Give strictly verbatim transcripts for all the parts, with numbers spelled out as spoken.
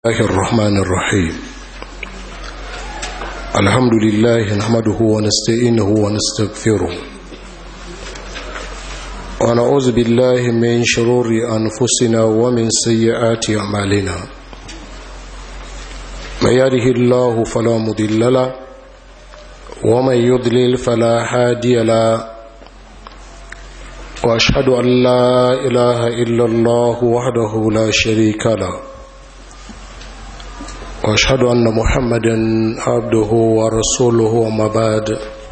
الله الرحمن الرحيم الحمد لله نحمده ونستعينه ونستغفره ونعوذ بالله من شرور أنفسنا ومن سيئات أعمالنا من يهده الله فلا مضل له ومن يضلل فلا هادي له وأشهد أن لا إله إلا الله وحده لا شريك له وأشهد أن محمدا عبده ورسوله وما بعد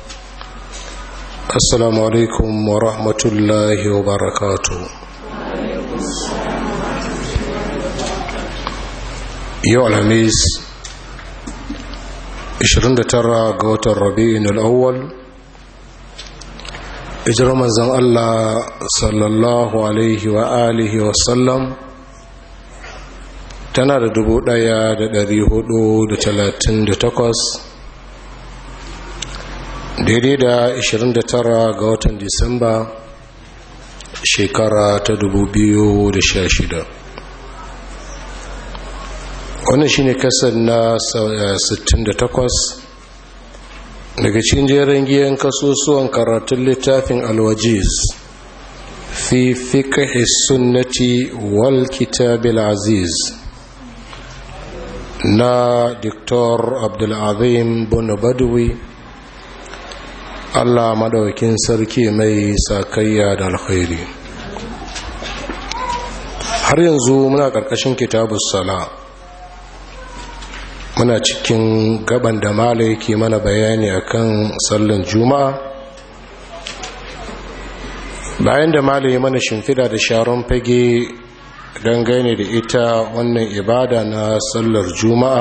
السلام عليكم ورحمة الله وبركاته. يوم الخميس عشرين ترى قوة الربيع الأول إجرام زن الله صلى الله عليه وآله وسلم tana da dubu ɗaya da ɗari hudu da talatin da takwas daidai da ashirin da tara ga watan disamba shekara ta dubu biyu da sha shida. Wannan shine kasar na sittin da takwas daga cikin jerin giyan kasusuwan karatun littafin alwajiz fi fiqh sunnati wal kitabil aziz na Doktor Abdulazim bin Badawi, Allah madaukakin sarki mai sakayya da alkhairi. Har yanzu muna karkashin kitabus sala, muna cikin gaban da malai yake mana bayani akan sallan juma'a. Bayan da malai mana shimfida da sharon fage dangane da ita wannan ibada na sallar juma'a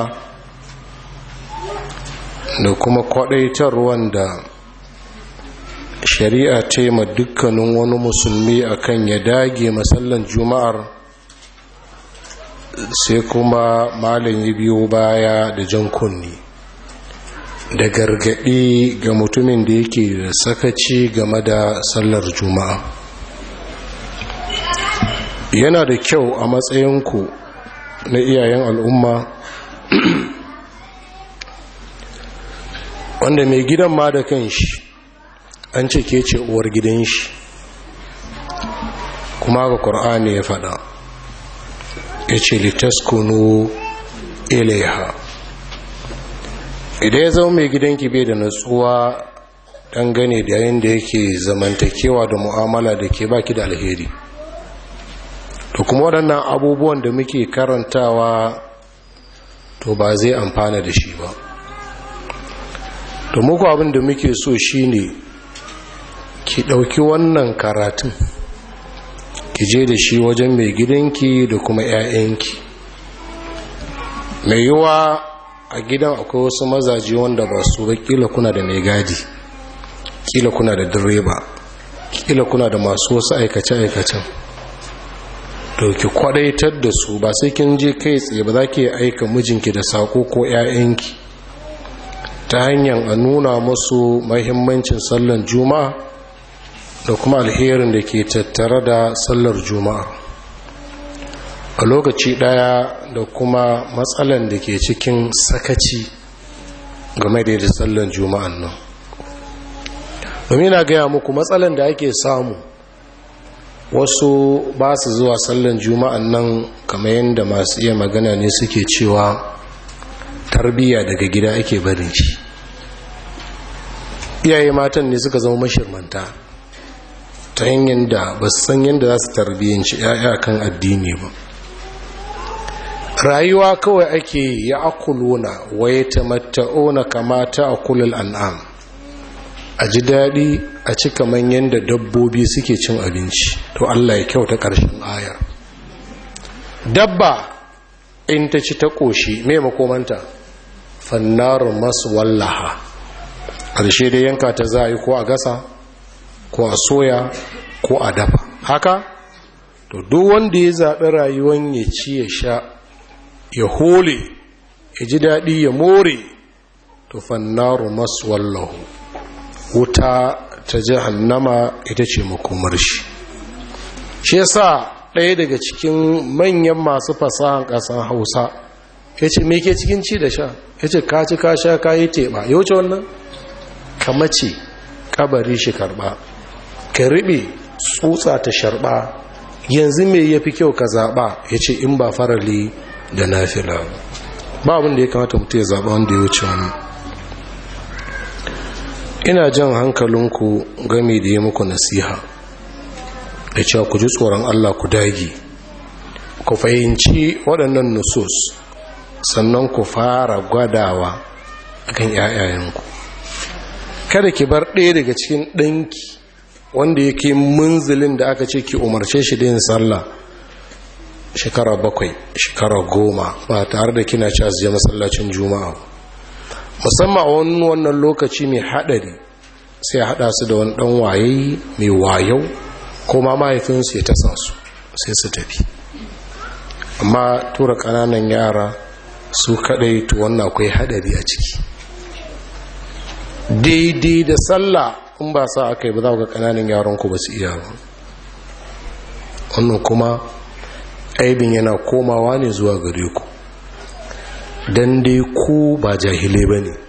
da kuma kwadaitar wanda shari'a ce ma dukkanin wani musulmi akan ya dage masallan juma'ar, sai kuma malin yi biyo baya da jan kunni da gargadi ga mutumin da yake da sakaci game da sallar juma'a. Yana da kyau a matsayinku na iyayen al'umma wanda mai gidan ma da kan shi an ce ke ce uwar gidan shi, kuma ga ƙur'ani ya faɗa ya ce litaskunu ilaiha. Idan ya zama mai gidanki bai da natsuwa dangane da yayin da yake zamantakewa da mu'amala da ke baki da alheri, to kuma waɗannan abubuwan da muke karantawa to ba zai amfana da shi ba. to muku abin da muke so shine ki ɗauki wannan karatun ki je da shi wajen mai gidanki da kuma 'ya'yanki. mai yiwa a gidan akwai wasu mazaje wanda ba su ba, kila kuna da mai gadi, kila kuna da direba, kila kuna da masu wasu aikace-aikacen. to ki kwadaitar da su, ba sai kin je kai tsaye ba, za ki aika mijinki da sako ko 'ya'yanki ta hanyar a nuna musu mahimmancin sallar juma'a da kuma alherin da ke tattare da sallar juma'a a lokaci daya, da kuma matsalan da ke cikin sakaci game da sallar juma'an nan. domin na gaya muku matsalan da ake samu, wasu ba su zuwa sallan juma'an nan kamar yadda masu iya magana ne suke cewa tarbiyya daga gida ake barin shi. iyaye matan ne suka zama mashirmanta ta hanyar da ba su san yadda za su tarbiyyanci 'ya'ya kan addini ba. rayuwa kawai ake ya akuluna wa ya tamatta'una kama ta akulul an'am, a ji daɗi a ci kaman yadda dabbobi suke cin abinci. to Allah ya kyauta ƙarshen ayar. dabba in ta ci ta ƙoshi mai makomanta fannarin masu wallaha, ƙarshe da yanka ta za a yi ko a gasa ko a soya ko a dafa. haka to duk wanda ya zaɓi rayuwan ya ci ya sha ya hole ya ji daɗi ya more, to fannaru masu wallahu, wuta ta jahannama ita ce makomar shi. shi yasa ɗaya daga cikin manyan masu fasahan ƙasar Hausa ya ce me ke cikin ci da sha ya ce ka ci ka sha ka yi teɓa ya wuce wannan ka mace kabari shi karɓa ka riɓe tsutsa ta sharɓa yanzu me ya fi kyau ka zaɓa ya ce in ba farali da nafila ba abin da ya kamata mutu ya zaɓa wanda ya wuce wani. ina jan hankalinku game da yi muku nasiha da cewa ku ji tsoron Allah ku dage ku fahimci waɗannan nusus sannan ku fara gwadawa akan ƴaƴayenku. kada ki bar ɗaya daga cikin ɗanki wanda yake munzilin da aka ce ki umarce shi da yin sallah shekara bakwai shekara goma ba tare da kina ci je masallacin juma'a, musamman a wani wannan lokaci mai haɗari sai a haɗa su da wani ɗan waye mai wayau ko ma mahaifinsu ya tasa su sai su tafi. amma tura ƙananan yara su kaɗai to wannan akwai haɗari a ciki. daidai da sallah in ba sa aka yi ba za ga ƙananan yaranku ba su iya ba. wannan kuma aibin yana komawa ne zuwa gare ku don dai ku ba jahilai ba ne,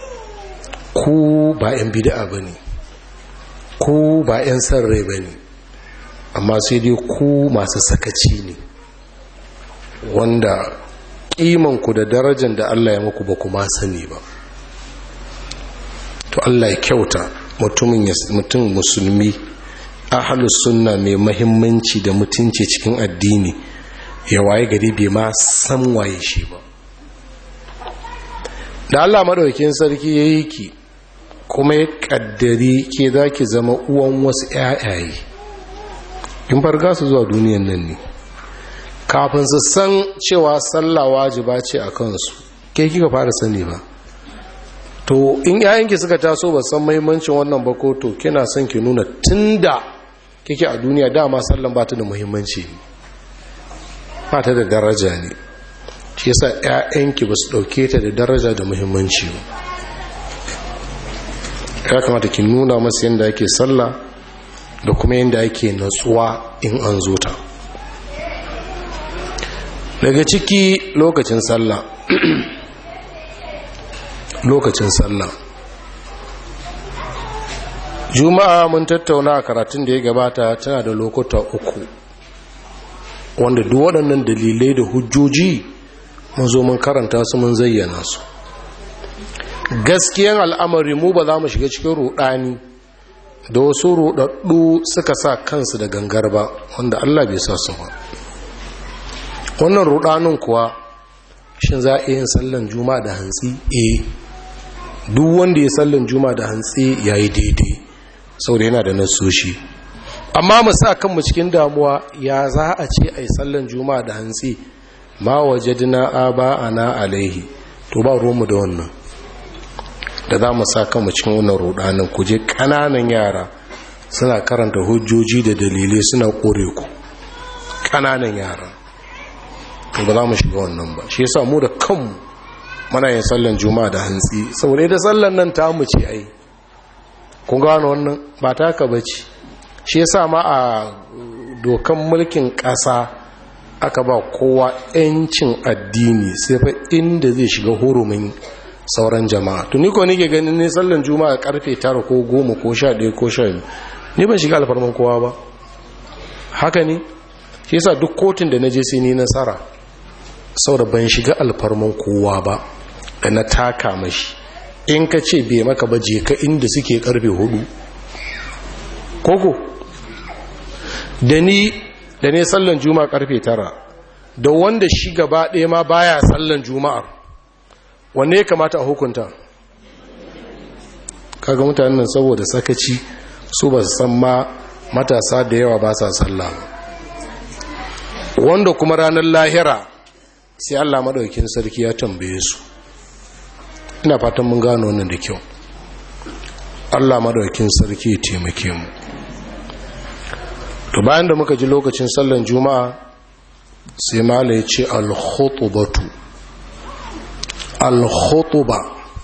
ku ba 'yan bid'a ba ne, ku ba 'yan san rai ba ne, amma sai dai ku masu sakaci ne wanda ƙimanku da darajar da Allah ya muku ba kuma sani ba. to Allah ya kyauta mutum musulmi ahlus sunna mai mahimmanci da mutunci cikin addini ya waye gari bai ma san waye shi ba. da Allah madaukakin sarki yayi ki kuma ya kaddari ke zaki zama uwan wasu ƴaƴaye in farga su zuwa duniyan nan ne kafin su san cewa sallah wajiba ce a kansu ke kika fara sani ba. to in yayanki suka taso ba san muhimmancin wannan ba ko to kina son ki nuna tunda kike a duniya dama sallan ba ta da muhimmanci ba ta da daraja ne, shi yasa ƴaƴanki ba su dauke ta da daraja da muhimmanci ba. ya kamata ki nuna masu yadda ake sallah da kuma yadda ake natsuwa in an zo ta. daga ciki lokacin sallah lokacin sallah juma'a mun tattauna a karatun da ya gabata tana da lokuta uku wanda duk waɗannan dalilai da hujjoji mun zo mun karanta su mun zayyana su. gaskiyan al'amari mu ba za mu shiga cikin rudani da wasu rudaddu suka sa kansu da gangar ba wanda Allah bai sa su ba. wannan rudanin kuwa shin za a yin sallan juma'a da hantsi eh duk wanda ya sallan juma'a da hantsi yayi daidai saboda yana da nasoshi. amma mu sa kanmu cikin damuwa ya za a ce ai sallan juma'a da hantsi ma wajadna aba ana alaihi to ba ruwanmu da wannan da za mu sa kanmu cikin wannan rudanin ku je kananan yara suna karanta hujjoji da dalilai suna kore ku kananan yara ba za mu shiga wannan ba. shi yasa mu da kanmu muna yin sallan juma'a da hantsi saboda da sallan nan ta mu ce ai kun gano wannan ba ta ka bace. shi yasa ma a dokan mulkin ƙasa aka ba kowa 'yancin addini sai fa inda zai shiga hurumin sauran jama'a. to ni ko nake ganin ne sallan juma'a karfe tara ko goma ko sha ɗaya ko sha biyu ni ban shiga alfarman kowa ba. haka ne shi yasa duk kotun da naje sai ni nasara saboda ban shiga alfarman kowa ba da na taka mashi. in ka ce bai maka ba je ka inda suke karfe hudu koko da ni da ne sallan juma'a karfe tara da wanda shi gaba ɗaya ma baya sallan juma'ar wanne ya kamata a hukunta? kaga mutanen nan saboda sakaci su ba su san ma matasa da yawa ba sa sallah wanda kuma ranar lahira sai Allah madaukakin sarki ya tambaye su. ina fatan mun gano wannan da kyau. Allah madaukakin sarki ya taimake mu. to bayan da muka ji lokacin sallan juma'a sai mala ya ce al-khutbatu al-khutba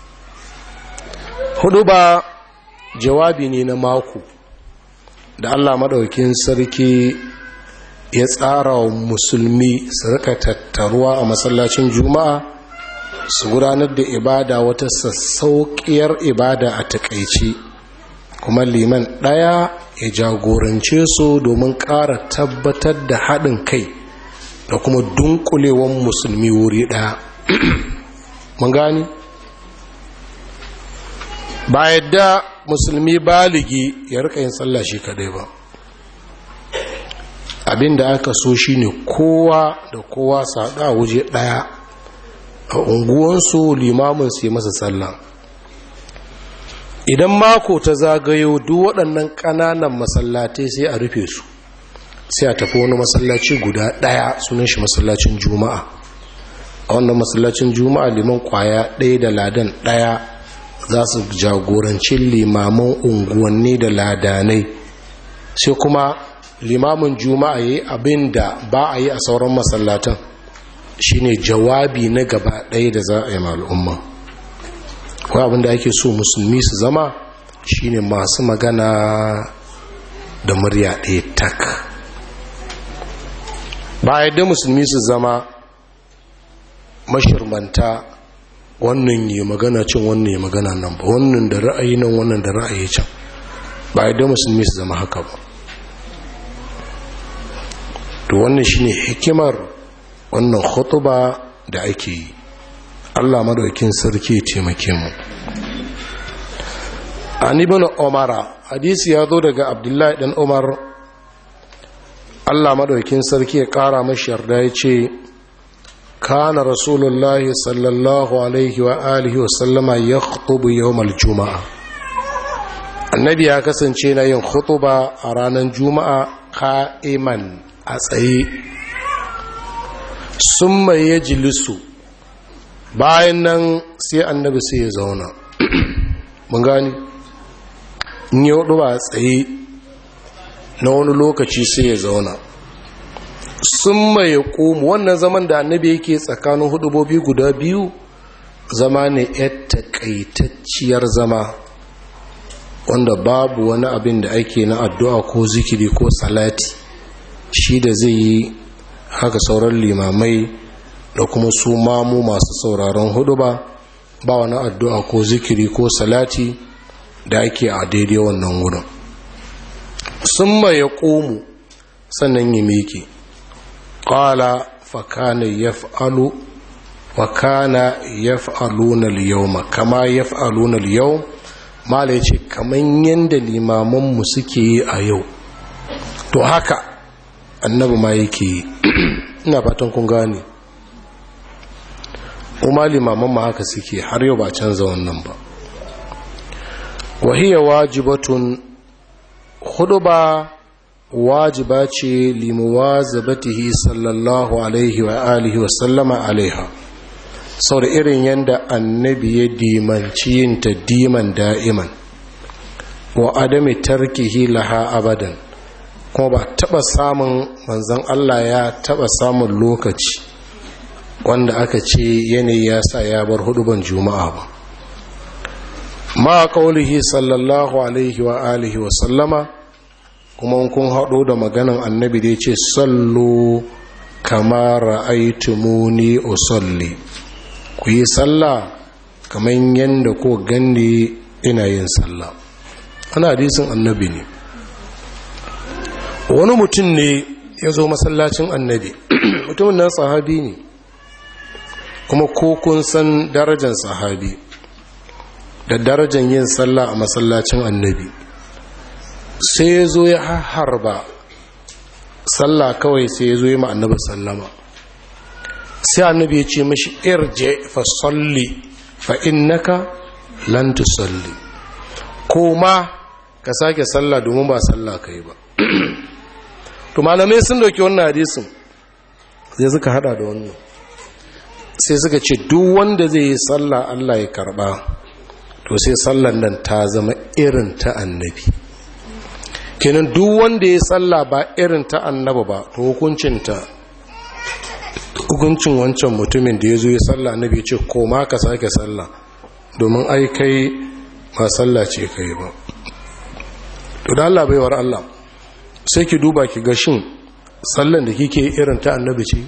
huduba jawabi ne na mako da Allah madaukakin sarki ya tsara wa musulmi su rika tattaruwa a masallacin juma'a su gudanar da ibada wata sassauƙiyar ibada a takaici, kuma liman ɗaya ya jagorance su domin ƙara tabbatar da haɗin kai da kuma dunkulewan musulmi wuri ɗaya. Mun gani? Ba yadda musulmi baligi ya rika yin sallah shi kadai ba. Abin da aka so shine kowa da kowa saɗa a waje ɗaya a unguwansu limamin su yi masa sallah. Idan mako ta zagayo duk waɗannan ƙananan masallatai sai a rufe su, sai a tafi wani masallaci guda ɗaya sunan shi masallacin juma'a. A wannan masallacin juma'a liman kwaya ɗaya da ladan ɗaya za su jagoranci limaman unguwanni da ladanai, sai kuma limamin juma'a yi abin da ba a yi a sauran masallatan, shine jawabi na gaba ɗaya da za a yi al'umma. Ko abin da ake so musulmi su zama shine masu magana da murya ɗaya tak. Ba yadda musulmi su zama mashirmanta, wannan yi magana cin wannan yi magana nan ba, wannan da ra'ayi nan wannan da ra'ayi can. Ba yadda musulmi su zama haka ba. To wannan shine hikimar wannan khutuba da ake yi. Allah madaukakin sarki ya taimake mu. An ibn Umar, hadisi ya zo daga Abdullahi dan Umar, Allah madaukakin sarki ya kara mashi yarda, ya ce kana rasulullahi sallallahu alaihi wa alihi wa sallama yakhutubu yawmal juma'a. Annabi ya kasance na yin khutuba a ranar juma'a qa'iman, a tsaye, summa yajlisu, bayan nan sai annabi sai ya zauna. Mun gani, in yi hudu ba a tsaye na wani lokaci sai ya zauna, summa ya komu. Wannan zaman da annabi yake tsakanin hudubobi guda biyu zama ne yar takaitacciyar zama, wanda babu wani abin da ake na addu'a ko zikiri ko salati shi da zai yi. Haka sauran limamai da kuma su mamu masu sauraron hudu ba ba wani addu'a ko zikiri ko salati da ake a daidai wannan wurin. Sun ma ya ƙomu sannan ya miƙe, ƙala fakana ya fa'alu fakana ya fa'alu na liyauma kama ya fa'alu na liyau. Mala ya ce kamar yadda limamanmu suke yi a yau, to haka annabi ma yake yi. Ina fatan kun gane, kuma limaman ma haka suke har yau ba canza wannan ba. Wahiyya wajibatun, huduba wajiba ce limuwazabatihi sallallahu alaihi wa alihi wa sallama alaiha, sau da irin yadda annabi ya dimanci yin ta diman da'iman, wa adami tarkihi laha abadan, kuma ba taba samun manzan Allah ya taba samun lokaci wanda aka ce yanayi ya sa ya bar huduban juma'a ba. Ma qaulihi sallallahu alaihi wa alihi wa sallama, kuma kun haɗo da maganan annabi da ya ce sallu kama ra'aytumuni usalli, ku yi sallah kamar yadda ko gandi ina yin sallah. Ana hadisin annabi ne. Wani mutum ne ya zo masallacin annabi, mutumin nan sahabi ne, kuma ko kun san darajar sahabi da darajar yin sallah a masallacin annabi, sai ya zo ya harba sallah kawai, sai ya zo ya ma annabi sallama, sai annabi ya ce mashi irje fa salli fa innaka lan tusalli, koma ka sake sallah domin ba sallah kai ba. To malamai sun dauki wannan hadisin sai suka hada da wannan, sai suka ce duk wanda zai yi sallah Allah ya karba, to sai sallan nan ta zama irin ta annabi. Kenan duk wanda ya sallah ba irin ta annabi ba, to hukuncin ta hukuncin wancan mutumin da ya zo ya sallah annabi ya ce koma ka sake sallah domin ai kai ba sallah ce kai ba. To da Allah baiwar Allah, sai ki duba ki ga shin sallan da kike irin ta annabi ce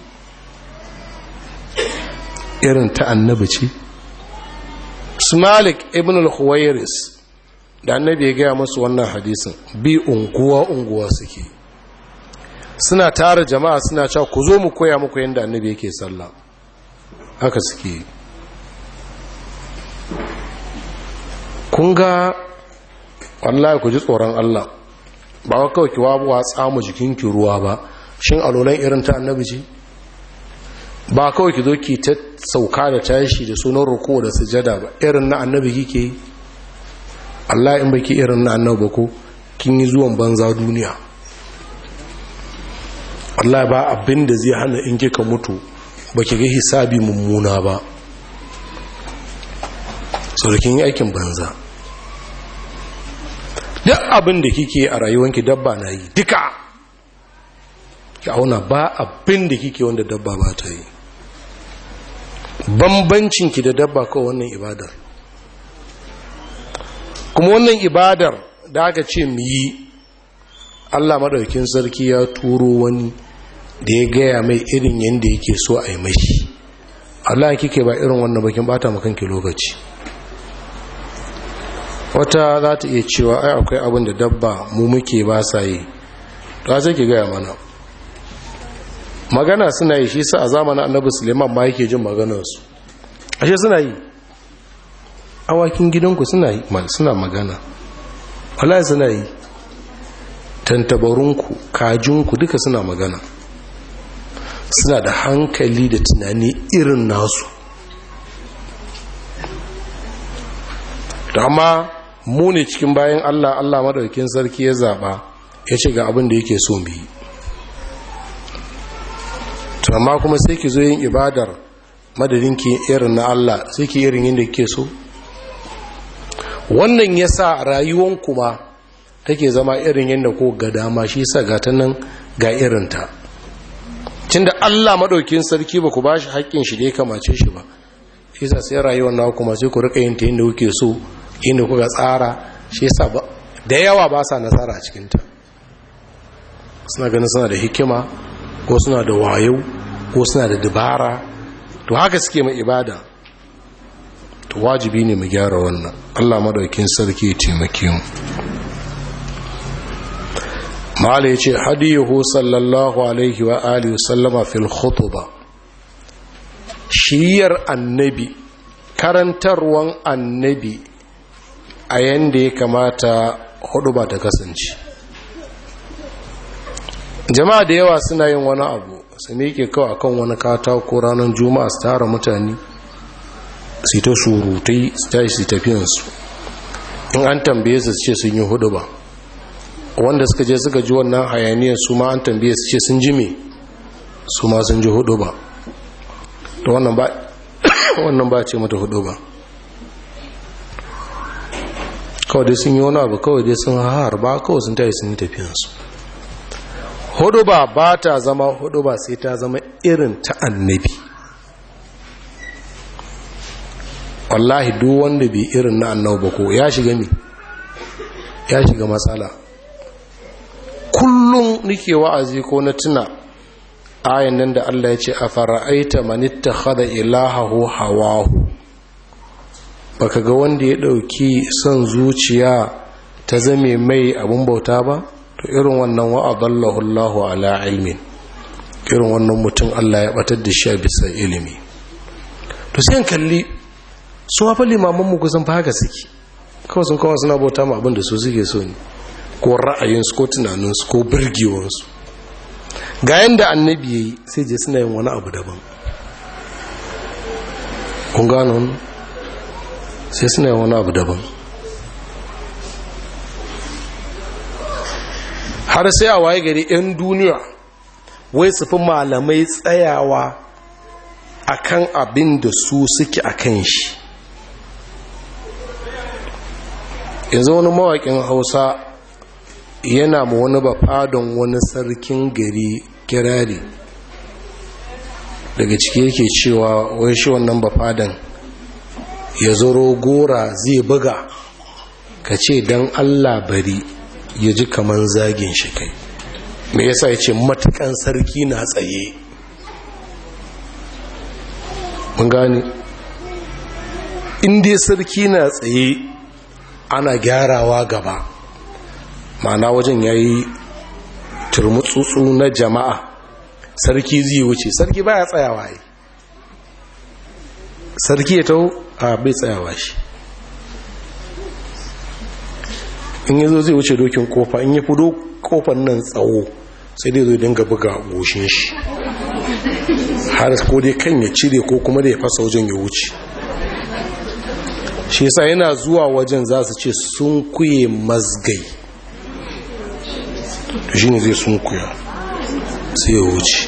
irin ta annabi ce su Malik ibn al-Huwairis da annabi ya gaya musu wannan hadisin bi unguwa unguwa suke suna tara jama'a suna cewa ku zo mu koya muku yadda annabi yake sallah haka suke kun ga wallahi ku ji tsoron Allah ba wa kawai ki wabuwa tsamu jikinki ruwa ba shin alolan irin ta annabi ce ba kawai ki zo ki ta sauka da tashi da sunan ruku da sujada ba irin na annabi kike yi Allah in baki irin na annabi ko kin yi zuwan banza duniya Allah ba abin da zai hana in kika mutu baki ga hisabi mummuna ba so kin yi aikin banza duk abin da kike a rayuwanki dabba na yi duka ki auna ba abin da kike wanda dabba ba ta yi bambancinki da dabba ko wannan ibadar kuma wannan ibadar da aka ce mu yi Allah madaukakin sarki ya turo wani da ya gaya mai irin yadda yake so a yi mashi Allah kike ba irin wannan bakin bata makanki lokaci wata za ta iya cewa ai akwai abin da dabba mu muke ba sa yi to sai ki gaya mana magana suna yi shi sa a zamanin annabi Suleiman ma yake jin maganarsu ashe suna yi awakin gidanku suna yi suna magana wallahi suna yi tantabarunku kajinku duka suna magana suna da hankali da tunani irin nasu amma mu ne cikin bayan Allah Allah madaukakin sarki ya zaba ya ce ga abin da yake so mu yi to amma kuma sai ki zo yin ibadar madadin ki irin na Allah sai ki irin yadda kike so wannan yasa rayuwar kuma take zama irin yadda ko ga dama shi yasa ga ta nan ga irin ta tunda Allah madaukakin sarki ba ku bashi haƙƙin shi da ya kamace shi ba shi yasa sai rayuwar nawa kuma sai ku rika yin ta yadda kuke so inda kuka tsara shi yasa ba da yawa ba sa nasara a cikin ta suna ganin suna da hikima ko suna da wayo ko suna da dabara to haka suke mai ibada to wajibi ne mu gyara wannan Allah madaukakin sarki ya taimake mu mala yace hadiyuhu sallallahu alaihi wa alihi sallama fil khutba shiyar annabi karantarwan annabi a yanda ya kamata hudu ba ta kasance jama'a da yawa suna yin wani abu su miƙe kawai akan wani katako ranar juma'a su tara mutane su ta surutai su tashi su tafiyansu in an tambaye su ce sun yi hudu ba wanda suka je suka ji wannan hayaniyar su ma an tambaye su ce sun ji me su ma sun ji hudu ba to wannan ba wannan ba ce mata hudu ba kawai dai sun yi wani abu kawai dai sun harba kawai sun tashi sun yi tafiyansu hudu ba ba ta zama hudu ba sai ta zama irin ta annabi wallahi duk wanda bai irin na annabi ba ko ya shiga ne ya shiga matsala kullum nake wa'azi ko na tuna ayan nan da Allah ya ce a fara'aita man ittakhadha ilahahu hawahu baka ga wanda ya dauki son zuciya ta zame mai abun bauta ba to irin wannan wa'adallahu Allahu ala ilmin irin wannan mutum Allah ya batar da shi a bisa ilimi to sai an kalli su fa limaman mu kusan fa haka suke kawai sun kawai suna bauta ma abin da su suke so ne ko ra'ayinsu ko tunaninsu ko birgewansu ga yanda annabi yayi sai je suna yin wani abu daban kun gano sai suna yin wani abu daban har sai a waye gari 'yan duniya wai su fi malamai tsayawa akan abin da su suke akan shi yanzu wani mawaƙin hausa yana ma wani bafadon wani sarkin gari kirari daga ciki yake cewa wai shi wannan bafadan ya zoro gora zai buga ka ce don Allah bari ya ji kaman zagin shi kai me yasa ya ce matuƙar matukan sarki na tsaye. mun gane inda sarki na tsaye ana gyarawa gaba, ma'ana wajen yayi turmutsutsu na jama'a, sarki zai wuce, sarki baya tsayawa yi, sarki ya taho a bai tsayawa shi, in yazo zai wuce dokin kofa, in ya fudo kofar nan tsawo sai dai zo dinga buga goshin shi har ko dai kan ya cire ko kuma da ya fasa wajen ya wuce. shi yasa yana zuwa wajen za su ce sun kuye mazgai, to shine zai sun kuya sai ya wuce.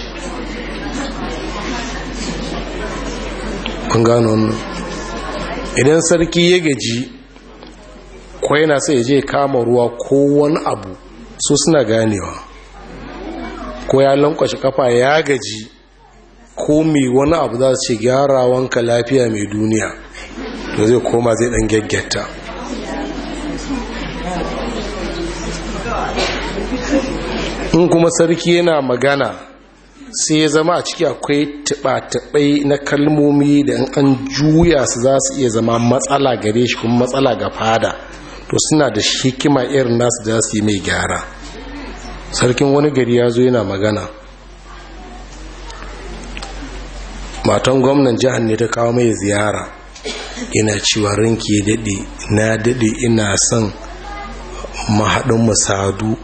kun gano wannan? idan sarki ya gaji ko yana sai ya je kama ruwa ko wani abu, so suna ganewa, ko ya lankwashe kafa ya gaji ko mai wani abu za su ce gyarawanka lafiya mai duniya, to zai koma zai dan gaggata. in kuma sarki yana magana sai ya zama a ciki akwai tuba-tubai na kalmomi da an juya su za su iya zama matsala gare shi kuma matsala ga fada, to suna da hikima irin nasu da su yi mai gyara. sarkin wani gari ya zo yana magana, matan gwamnan jihar ne ta kawo mai ziyara, ina cewa ranki ya daɗe, na daɗe ina son mahaɗin musadu.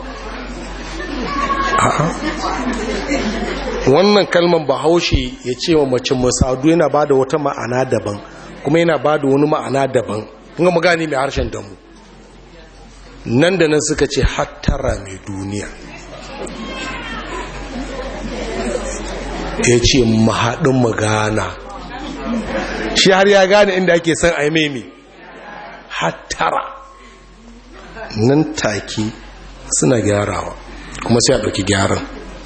a'a wannan kalman bahaushe ya ce wa mace musadu yana ba da wata ma'ana daban, kuma yana ba da wani ma'ana daban, kuma magani mai harshen damu. nan da nan suka ce hattara mai duniya, ya ce mahaɗin magana, shi har ya gane inda ake son a yi mai hattara. nan take suna gyarawa kuma sai a ɗauki gyaran.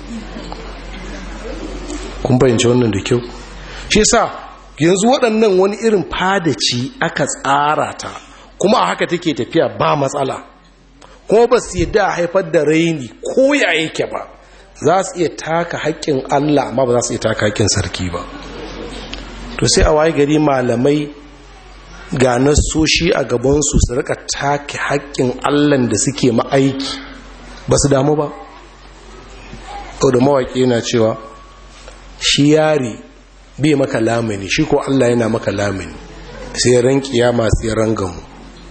kun bayyance wannan da kyau? shi sa yanzu waɗannan wani irin fadaci aka tsara ta, kuma a haka take tafiya ba matsala, kuma ba su yadda a haifar da raini ko ya yake ba. za su iya taka haƙƙin Allah amma ba za su iya taka haƙƙin sarki ba. to sai a waye gari malamai ga nasoshi a gabansu su rika take haƙƙin Allah da suke ma'aiki, ba su damu ba. to da mawaƙi yana cewa shi yari bai maka lamani, shi ko Allah yana maka lamani, sai ran kiyama sai ran gamu.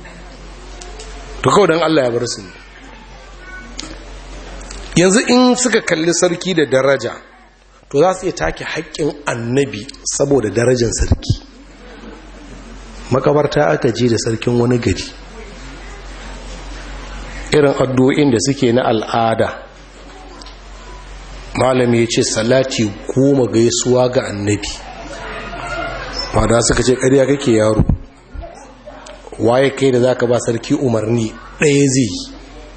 to kawai dan Allah ya bar su ne. yanzu in suka kalli sarki da daraja, to za su iya take haƙƙin annabi saboda darajar sarki. makabarta aka je da sarkin wani gari, irin addu'o'in da suke na al'ada, malami ya ce salati goma gaisuwa ga annabi. fada suka ce ƙarya kake yaro, waye kai da zaka ba sarki umarni ɗaya zai?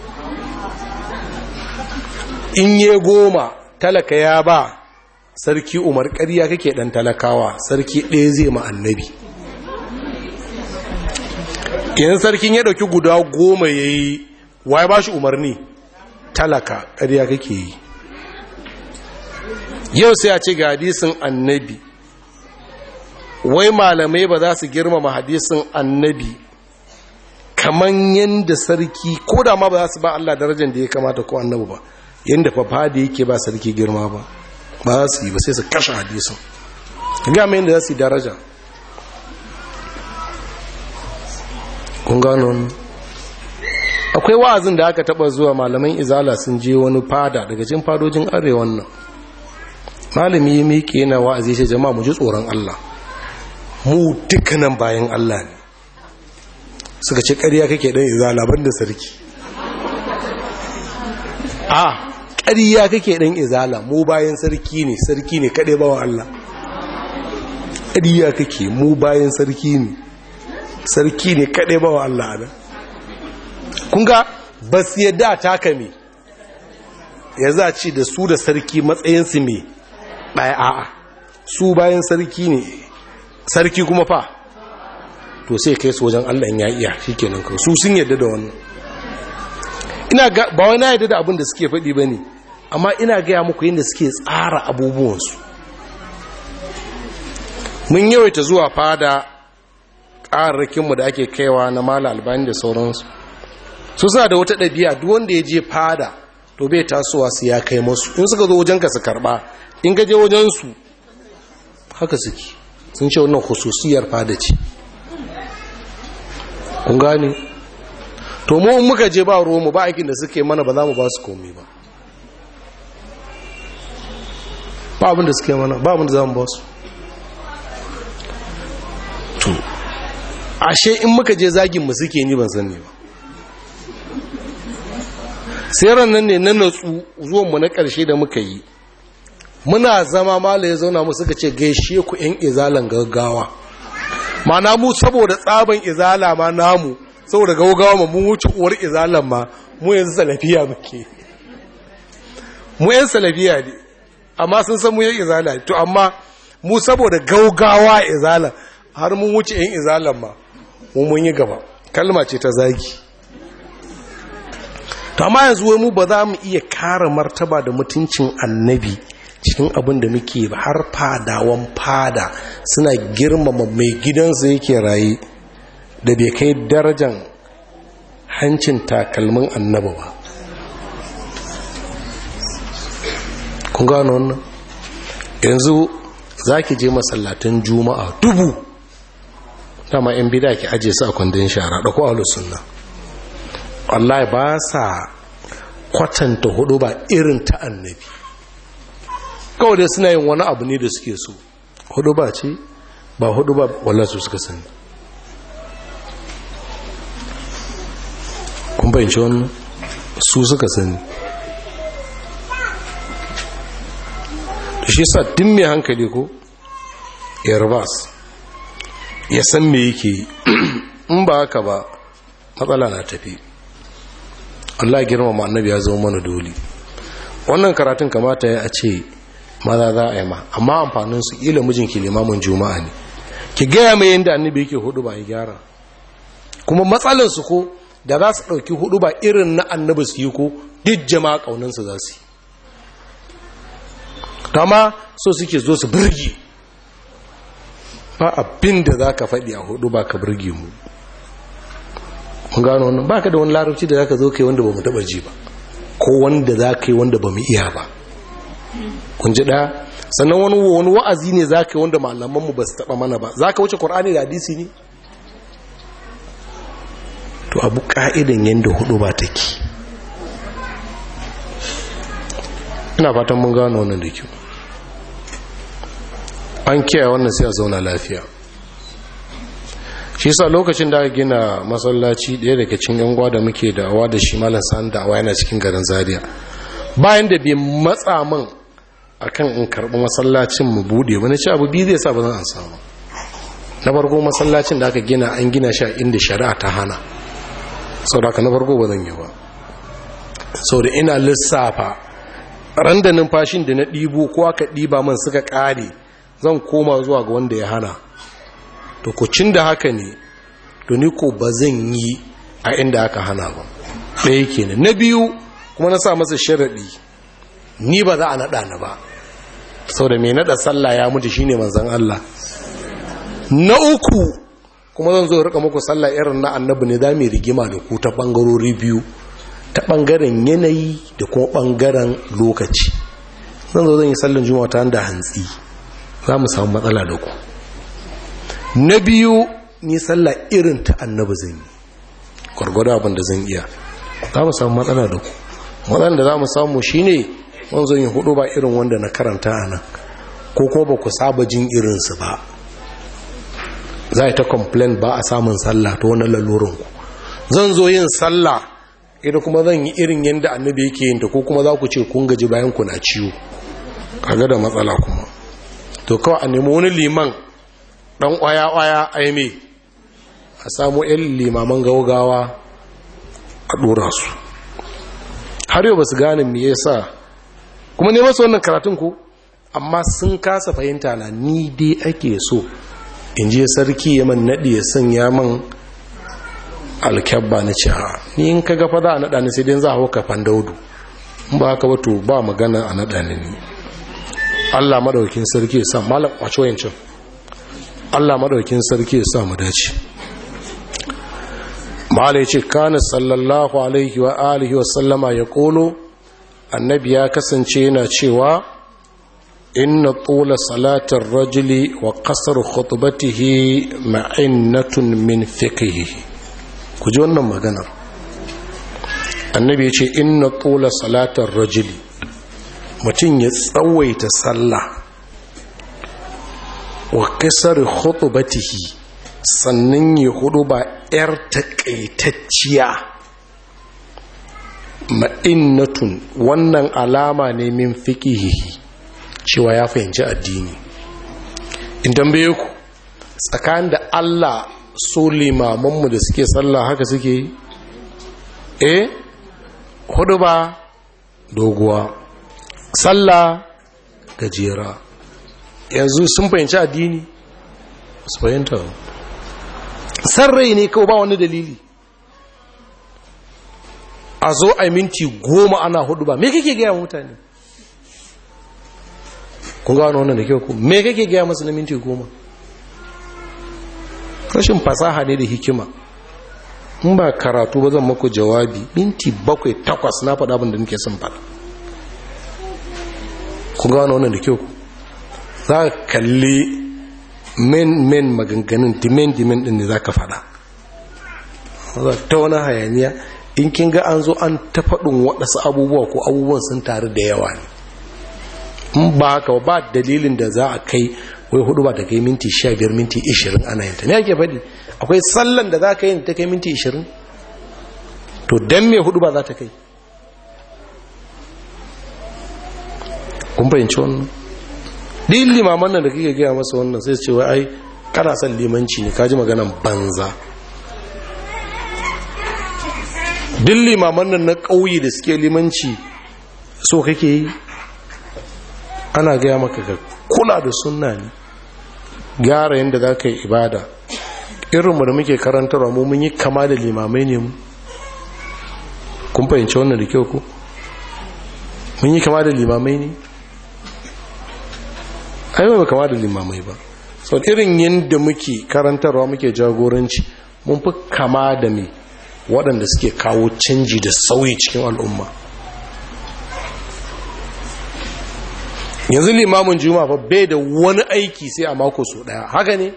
in ye goma talaka ya ba sarki umar, ƙarya kake ɗan talakawa, sarki ɗaya zai ma annabi. yanzu sarkin ya ɗauki guda goma ya yi, waye ba shi umarni? talaka, ƙarya kake yi. yau sai a ce ga hadisin annabi, wai malamai ba za su girmama hadisin annabi kaman yadda sarki, ko da ma ba za su ba Allah darajar da ya kamata ko annabi ba, yadda fafa da yake ba sarki girma ba, ba za su yi ba, sai su kashe hadisin. ga mai yadda za su yi daraja. kun gano akwai wa'azin da aka taba zuwa malaman izala sun je wani fada daga cikin fadojin arewan nan, malami ya miƙe yana wa'azi sai jama'a mu ji tsoron Allah, mu dukkanin bayan Allah ne. suka ce ƙarya kake dan izala banda sarki. a ƙarya kake dan izala, mu bayan sarki ne, sarki ne kaɗai bawan Allah. ƙarya kake, mu bayan sarki ne, sarki ne kaɗai bawan Allah ne. kun ga ba su yadda taka me ya za ci da su da sarki matsayinsu me ɗaya, a'a su bayan sarki ne, sarki kuma fa to sai kai su wajen Allah ya iya, shikenan kawai su sun yadda da wannan. ina ga ba wai na yadda da abin da suke faɗi bane, amma ina gaya muku yadda suke tsara abubuwansu. mun yawaita zuwa fada ƙararrakinmu da ake kaiwa na mala albani da sauransu, su sa da wata ɗabi'a duk wanda ya je fada to bai tasowa su ya kai masu, in suka zo wajenka su karɓa, in gaje wajensu haka suke, sun ce wannan hususiyar fada ce. kun gane? to mu muka je ba ruwanmu ba aikin da suke mana ba za mu ba su komi ba, ba abin da suke mana ba abin da za mu ba su. to ashe in muka je zagin mu suke ni ban sani ba. sai ranar ne na natsu zuwanmu na ƙarshe da muka yi, muna zama mala ya zauna mu suka ce gaishe ku yan izalan gaggawa, mana mu saboda tsaban izala ma namu saboda gaggawa ma mun wuce uwar izalan ma, mu yanzu salafiya muke, mu yan salafiya ne amma sun san mu yan izala, to amma mu saboda gaggawa izalan har mun wuce yan izalan ma, mu mun yi gaba. Kalma ce ta zagi. to amma yanzu wai mu ba za mu iya kare martaba da mutuncin annabi cikin abin da muke ba, har fadawan fada suna girmama mai gidansu yake raye da bai kai darajan hancin takalmin annabi ba. kun gano wannan? yanzu za ki je masallatan juma'a dubu, dama yan bida ki aje su a kwandon shara da ko ahlus sunna, wallahi ba sa kwatanta hudu ba irin ta annabi, kawai dai suna yin wani abu ne da suke so. hudu ba ce ba hudu ba, wallahi su suka sani. kun bayyance wannan? su suka sani. shi sa din mai hankali ko yarbas ya san me yake in ba haka ba matsala na tafi. Allah girmama annabi ya zama mana dole. wannan karatun kamata ya ce maza za a yi ma, amma amfanin su ila mijinki limamin juma'a ne, ki gaya mai yadda annabi yake hudu ba ya gyara. kuma matsalar su ko da za su ɗauki hudu ba irin na annabi su yi ko duk jama'a ƙaunansu za su yi, kama so suke zo su birgi. ba abin da za ka faɗi a hudu ba ka birgi mu. mun gano wannan? ba ka da wani larabci da za ka zo kai wanda ba mu taɓa ji ba, ko wanda za ka yi wanda ba mu iya ba. kun ji ɗaya? sannan wani wani wa'azi ne za ka yi wanda malamanmu ba su taɓa mana ba. za ka wuce ƙur'ani da hadisi ne? to abu ƙa'idan yadda hudu ba take. ina fatan mun gano wannan da kyau. an kiyaye wannan sai a zauna lafiya. shi sa lokacin da aka gina masallaci ɗaya daga cikin yan gwa da muke da'awa da shi malam san da'awa yana cikin garin Zaria, bayan da bai matsa min akan in karɓi masallacin mu bude wani ci abu biyu zai sa ba zan an samu. na farko masallacin da aka gina an gina shi a inda shari'a ta hana, sau da aka na farko ba zan yi ba. sau da ina lissafa ran da numfashin da na ɗibo ko aka ɗiba man suka ƙare zan koma zuwa ga wanda ya hana. to kucin da haka ne to ni ko ba zan yi a inda aka hana ba. ɗaya kenan. na biyu kuma na sa masa sharaɗi, ni ba za a naɗa na ba, sau da mai naɗa sallah ya mutu shine manzan Allah. na uku kuma zan zo rika muku sallah irin na annabi ne, za mu rigima da ku ta ɓangarori biyu, ta ɓangaren yanayi da kuma ɓangaren lokaci. zan zo zan yi sallan juma'a ta da hantsi, za mu samu matsala da ku. na biyu ni sallah irin ta annabi zan yi, gwargwado abin da zan iya, za mu samu matsala da ku. matsalan da za mu samu shi ne wani zan yi hudu ba irin wanda na karanta a nan, ko kuma ba ku saba jin irinsu ba, za a ta complain ba a samun sallah ta wani lalurinku. zan zo yin sallah idan kuma zan yi irin yadda annabi yake yin ta, ko kuma za ku ce kun gaji bayan ku na ciwo, kaga da matsala kuma. to kawai a nemi wani liman dan ƙwaya-ƙwaya aime, a samu yan limaman gaugawa a ɗora su. har yau ba su gane me yasa kuma ne masu wannan karatun ku, amma sun kasa fahimta na ni dai ake so in je sarki ya man naɗi ya sanya man alkyabba na ce ha, ni in ka gafa za a naɗa ni sai dai za a hau kafan daudu, ba haka ba to ba magana a naɗa ne. Allah madaukin sarki ya sa malam kwace wayancin. Allah madaukin sarki ya sa mu dace. malai ce kana sallallahu alaihi wa alihi wa sallama ya kolo, annabi ya kasance yana cewa inna tula salatar rajuli wa qasar khutbatihi ma'innatun min fiqhihi. ku ji wannan maganar. annabi ya ce inna tula salatar rajuli, mutum ya tsawaita sallah, wa qasar khutbatihi, sannan ya hudu ba ‘yar taƙaitacciya, ma'innatun, wannan alama ne min fiƙihi cewa ya fahimci addini. in tambaye ku tsakanin da Allah so limamanmu da suke sallah haka suke yi? eh hudu ba doguwa, sallah gajera. yanzu sun fahimci addini? su fahimta san rai ne kawai, ba wani dalili. a zo a minti goma ana hudu ba, me kake gaya mutane? kun gano wannan da kyau ku, me kake gaya masu na minti goma? rashin fasaha ne da hikima. in ba karatu ba zan maku jawabi minti bakwai takwas na faɗa abin da nake son faɗa. kun gano wannan da kyau ku, za ka kalli men men maganganun dimen dimen din ne za ka faɗa. ta wani hayaniya in kin ga an zo an ta faɗin waɗansu abubuwa ko abubuwan sun taru da yawa ne. in ba haka ba dalilin da za a kai wai hudu ba ta kai minti sha biyar minti ishirin ana yin ta. me ake faɗi? akwai sallan da za ka yi ta kai minti ishirin? to dan me hudu ba za ta kai? kun fahimci wannan? din limaman nan da kake gaya masa wannan sai ce wai ai kana son limanci ne, kaji maganan banza. din limaman nan na ƙauye da suke limanci so kake yi? ana gaya maka ka kula da sunna ne, gyara yadda za ka yi ibada. irinmu da muke karantarwa mu mun yi kama da limamai ne mu? kun fahimci wannan da kyau ku? mun yi kama da limamai ne? ai ba kama da limamai ba. sau irin yadda muke karantarwa muke jagoranci mun fi kama da mai waɗanda suke kawo canji da sauyi cikin al'umma. yanzu limamin juma'a fa bai da wani aiki sai a mako so ɗaya, haka ne?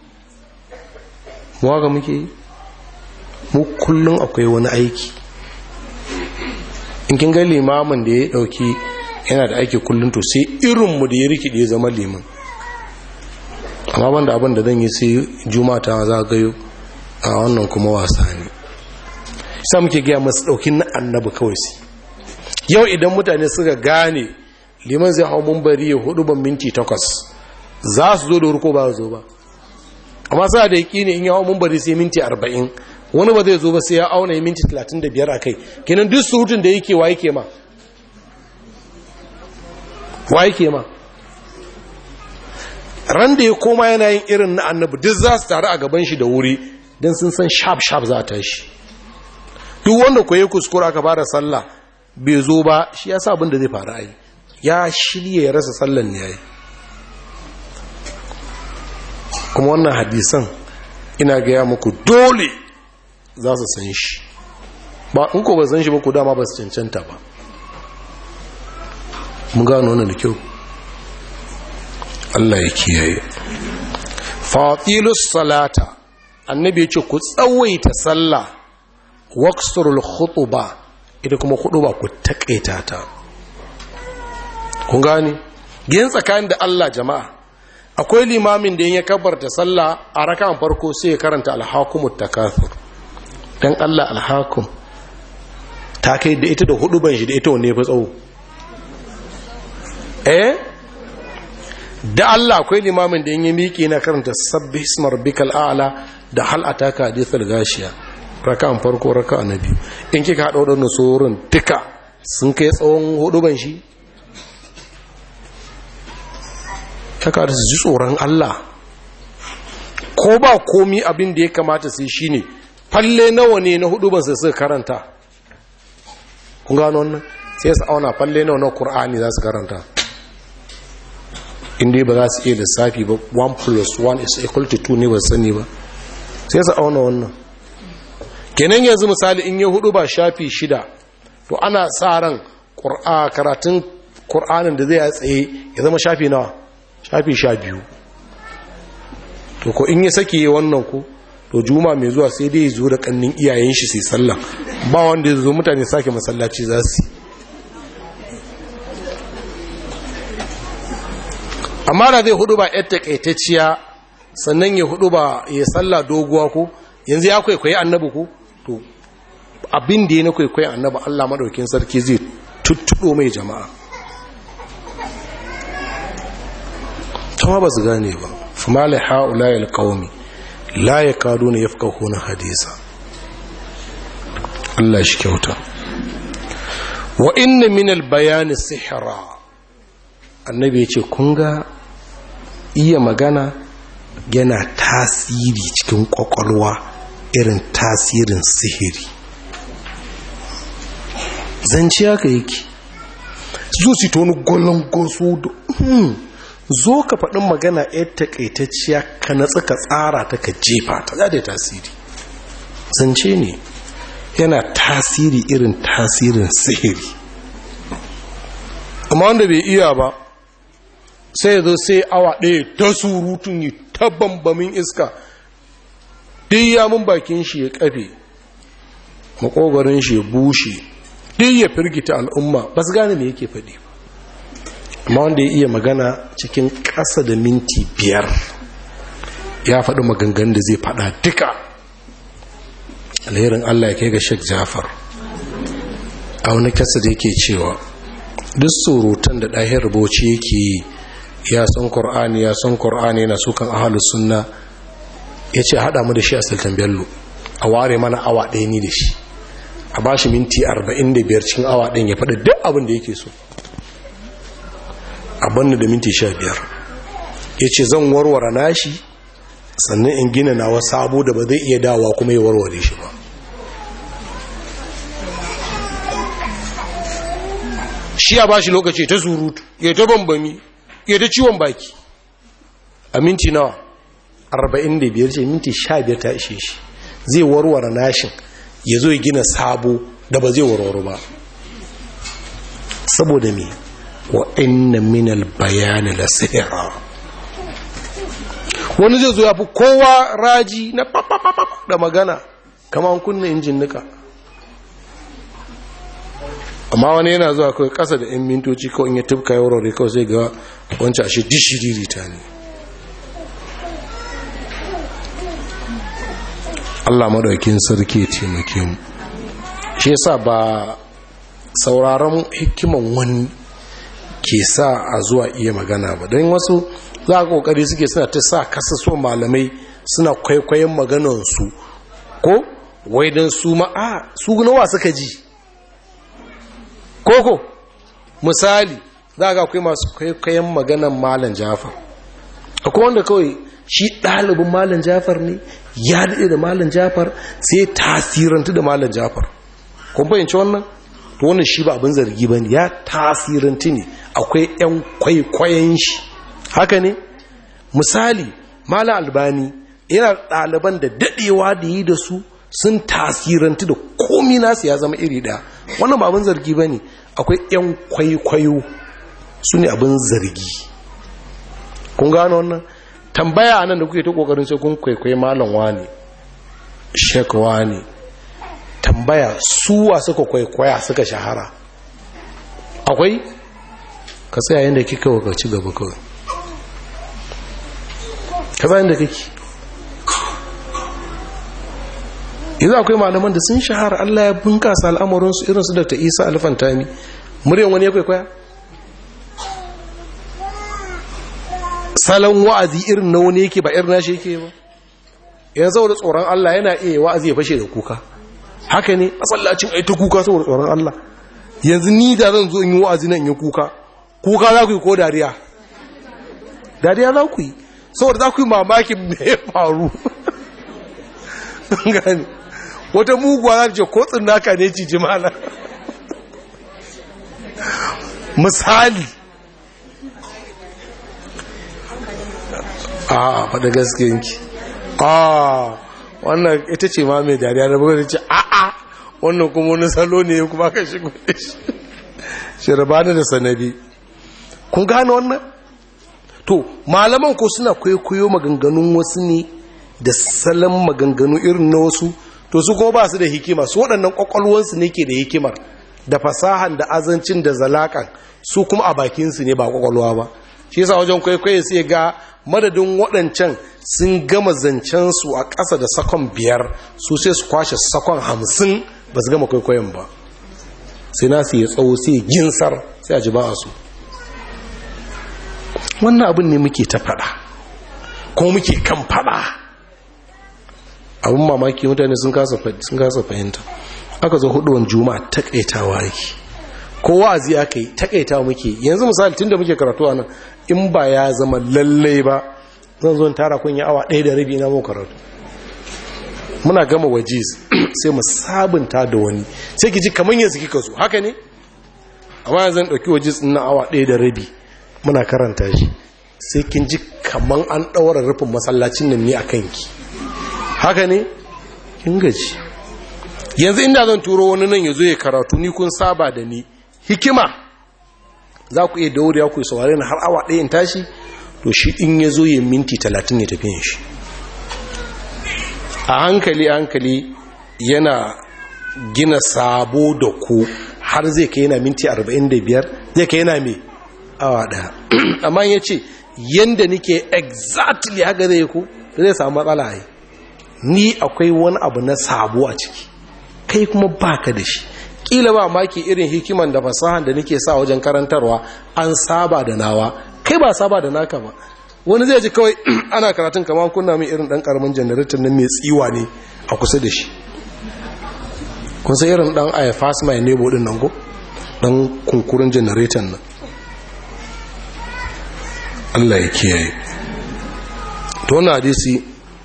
mu haka muke yi? mu kullum akwai wani aiki. in kin ga limamin da ya ɗauki yana da aiki kullum, to sai irinmu da ya rikide ya zama liman. amma banda abin da zan yi sai juma'a ta zagayo, a wannan kuma wasa ne. sai muke gaya masu ɗaukin na annabi kawai su. yau idan mutane suka gane liman zai hau mumbari ya hudu ban minti takwas, za su zo da wurko ba zo ba. amma sa da yaki ne in ya hau mumbari sai minti arba'in, wani ba zai zo ba sai ya auna yi minti talatin da biyar a kai. kenan duk surutun da yake wa yake ma wa yake ma ran da ya koma yana yin irin na annabi duk za su taru a gaban shi da wuri, don sun san sharp sharp za ta shi. duk wanda ko ya kuskura aka fara sallah bai zo ba, shi ya sa abin da zai faru ai, ya shirye ya rasa sallan ne yayi. kuma wannan hadisan ina gaya muku dole za su san shi, ba in ko ba san shi ba ku dama ba su cancanta ba. mun gano wannan da kyau. Allah ya kiyaye. fatilus salata, annabi ya ce ku tsawaita sallah, waqsurul khutba, ita kuma khutba ku takaita ta. kun gane gin tsakanin da Allah jama'a, akwai limamin da ya kabarta sallah a raka'an farko sai ya karanta alhakumut takathur. dan Allah alhakum ta kai da ita da huduban shi da ita wanne fa tsawo? eh da Allah akwai limamin da ya miƙe na karanta sabbih isma rabbikal a'la da hal ataka hadithul gashiya, raka'an farko raka'a na biyu. in kika hada wadannan surun duka sun kai tsawon huduban shi? taka da su ji tsoron Allah. ko ba komi abin da ya kamata sai shi ne falle nawa ne na hudu ban sai suka karanta. kun gano wannan sai su auna falle nawa na Qur'ani za su karanta inda ba za su iya lissafi ba one plus one is equal to two ne ba sani ba sai su auna wannan. kenan yanzu misali in yi hudu ba shafi shida to ana sa ran karatun Qur'anin da zai tsaye ya zama shafi nawa shafi sha biyu. to ko in ya sake yi wannan ku to juma mai zuwa sai dai zo da kannin iyayen shi sai sallah ba wanda ya zo mutane sake masallaci za su. amma da zai hudu ba yar takaitacciya sannan ya hudu ba ya sallah doguwa ko yanzu ya kwaikwayi annabi ko to abin da ya na kwaikwayi annabi Allah madaukin sarki zai tuttudo mai jama'a. kama ba su gane ba fama la haula al qaumi la yakaduna yafqahuna hadisa. Allah shi kyauta. wa inna min al bayan sihra, annabi yace kun ga iya magana yana tasiri cikin kwakwalwa irin tasirin sihiri. zance haka yake zo su tonu golon gosu da zo ka faɗin magana yar takaitacciya ka natsa ka tsara ta ka jefa ta za da tasiri. zance ne yana tasiri irin tasirin sihiri. amma wanda bai iya ba sai zo sai awa ɗaya ta surutun yi ta bambamin iska duk ya mun bakin shi ya kafe makogarin shi ya bushe duk ya firgita al'umma ba su gane me yake faɗi ba. amma wanda ya iya magana cikin ƙasa da minti biyar ya faɗi maganganun da zai faɗa duka. alherin Allah ya kai ga Sheikh Jafar a wani kasa da yake cewa duk surutan da ɗahir rubuci yake yi ya san Qur'ani ya san Qur'ani yana sukan ahlus sunna, yace hada mu da shi a Sultan Bello a ware mana awa ɗaya ni da shi a bashi minti arba'in da biyar cikin awa ɗin ya faɗi duk abin da yake so a banni da minti sha biyar. yace zan warware nashi sannan in gina nawa sabo da ba zai iya dawa kuma ya warware shi ba. shi ya bashi lokaci ta surutu ya ta bambami ya ta ciwon baki a minti nawa arba'in da biyar ce minti sha biyar ta ishe shi zai warware nashin ya zo ya gina sabo da ba zai warware ba. saboda me wa inna minal bayani la sihra. wani zai zo ya fi kowa raji na da magana kama an kunna injin nika, amma wani yana zuwa kawai kasa da 'yan mintoci kawai in ya tufka ya warware kawai sai ga wancan ashe dishiriri ta ne. Allah madaukin sarki ya taimake mu. shi yasa ba sauraron hikiman wani ke sa a zuwa iya magana ba, don wasu za a kokari suke suna ta sa kasaso malamai suna kwaikwayon maganansu ko wai don su ma'a su nawa suka ji koko misali za ga akwai masu kwaikwayon maganan malam Jafar, akwai wanda kawai shi ɗalibin malam Jafar ne ya daɗe da malam Jafar sai tasirantu da malam Jafar. kun fahimci wannan? to wannan shi ba abin zargi ba ne, ya tasirantu ne, akwai 'yan kwaikwayon shi haka ne. misali malam Albani yana ɗaliban da daɗewa da yi da su sun tasirantu da komi nasu ya zama iri ɗaya, wannan ba abin zargi ba ne, akwai 'yan kwaikwayo su ne abin zargi. kun gano wannan? tambaya anan da kuke ta kokarin sai kun kwaikwayi malam wani shek wani, tambaya suwa suka kwaikwaya suka shahara akwai? ka tsaya yadda kika waka ci gaba kawai ka tsaya yadda kake. yanzu akwai malaman da sun shahara Allah ya bunkasa al'amuransu irinsu da ta Isa Alfantami, muryan wani ya kwaikwaya? salon wa'azi irin na wani yake ba irin nashi yake ba. yanzu saboda tsoron Allah yana iya wa'azi ya fashe da kuka, haka ne masallacin ai ta kuka saboda tsoron Allah. yanzu ni da zan zo in yi wa'azi nan in yi kuka, kuka za ku yi ko dariya? dariya za ku yi, saboda za ku yi mamakin me ya faru. gani wata muguwa za ta ce ko tsinaka ne ci jimala. misali a faɗa gaskiyanki a wannan ita ce ma mai dariya da bugu da ce a a wannan kuma wani salo ne kuma ka shigo da shi shirabani da sanabi kun gane wannan to malaman ko suna kwaikwayo maganganun wasu ne da salon maganganu irin na wasu to su kuma ba su da hikima su waɗannan ƙwaƙwalwansu ne ke da hikimar da fasahan da azancin da zalakan su kuma a bakinsu ne ba ƙwaƙwalwa ba shi yasa wajen kwaikwayo sai ga madadin waɗancan sun gama zancensu a ƙasa da sakon biyar su sai su kwashe sakon hamsin ba su gama kwaikwayon ba sai na su yi tsawo sai ginsar sai a ji ba a su wannan abin ne muke ta faɗa kuma muke kan faɗa abin mamaki mutane sun kasa fahimta aka zo huduwan juma'a takaitawa yake ko wa'azi aka yi takaitawa muke yanzu misali tun da muke karatu a nan in ba ya zama lallai ba zan zo tara kun yi awa ɗaya da rabi na mu karatu muna gama wajiz sai mu sabunta da wani sai ki ji kamar yanzu kika so haka ne amma yanzu zan ɗauki wajiz na awa ɗaya da rabi muna karanta shi sai kin ji kamar an ɗaura rufin masallacin nan ne a kanki haka ne kin gaji yanzu inda zan turo wani nan ya zo ya karatu ni kun saba da ni hikima za ku iya daure ya ku saurare na har awa ɗaya in tashi to shi in ya zo ya minti talatin ya tafiyan shi a hankali a hankali yana gina sabo da ku har zai kai yana minti arba'in da biyar zai kai yana mai awa ɗaya amma ya ce yadda nike exactly haka zai ku zai samu matsala yi ni akwai wani abu na sabo a ciki kai kuma baka da shi kila ba maki irin hikiman da fasahan da nake sa wajen karantarwa an saba da nawa kai ba saba da naka ba wani zai ji kawai ana karatun kamar kunna min irin dan karamin generator nan mai tsiwa ne a kusa da shi kun san irin dan aya fast my neighbor din nan go dan kunkurin generator nan Allah ya kiyaye to wannan hadisi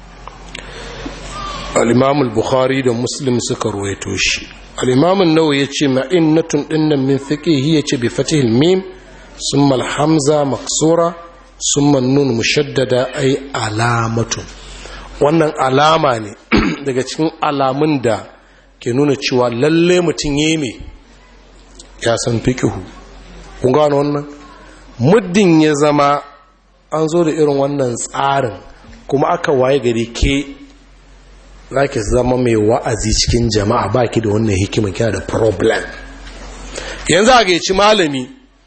al-Imam al-Bukhari da Muslim suka ruwaito shi al-Imam an-Nawawi yace ma'innatun dinnan min fiqhi yace bi fatihil mim summa al-hamza maksura summa an-nun mushaddada ay alamatun wannan alama ne daga cikin alamun da ke nuna cewa lalle mutun yeme ya san fiqhu kun gano wannan muddin ya zama an zo da irin wannan tsarin kuma aka waye gari ke za ki zama mai wa'azi cikin jama'a ba ki da wannan hikimin kina da problem yanzu a gaici malami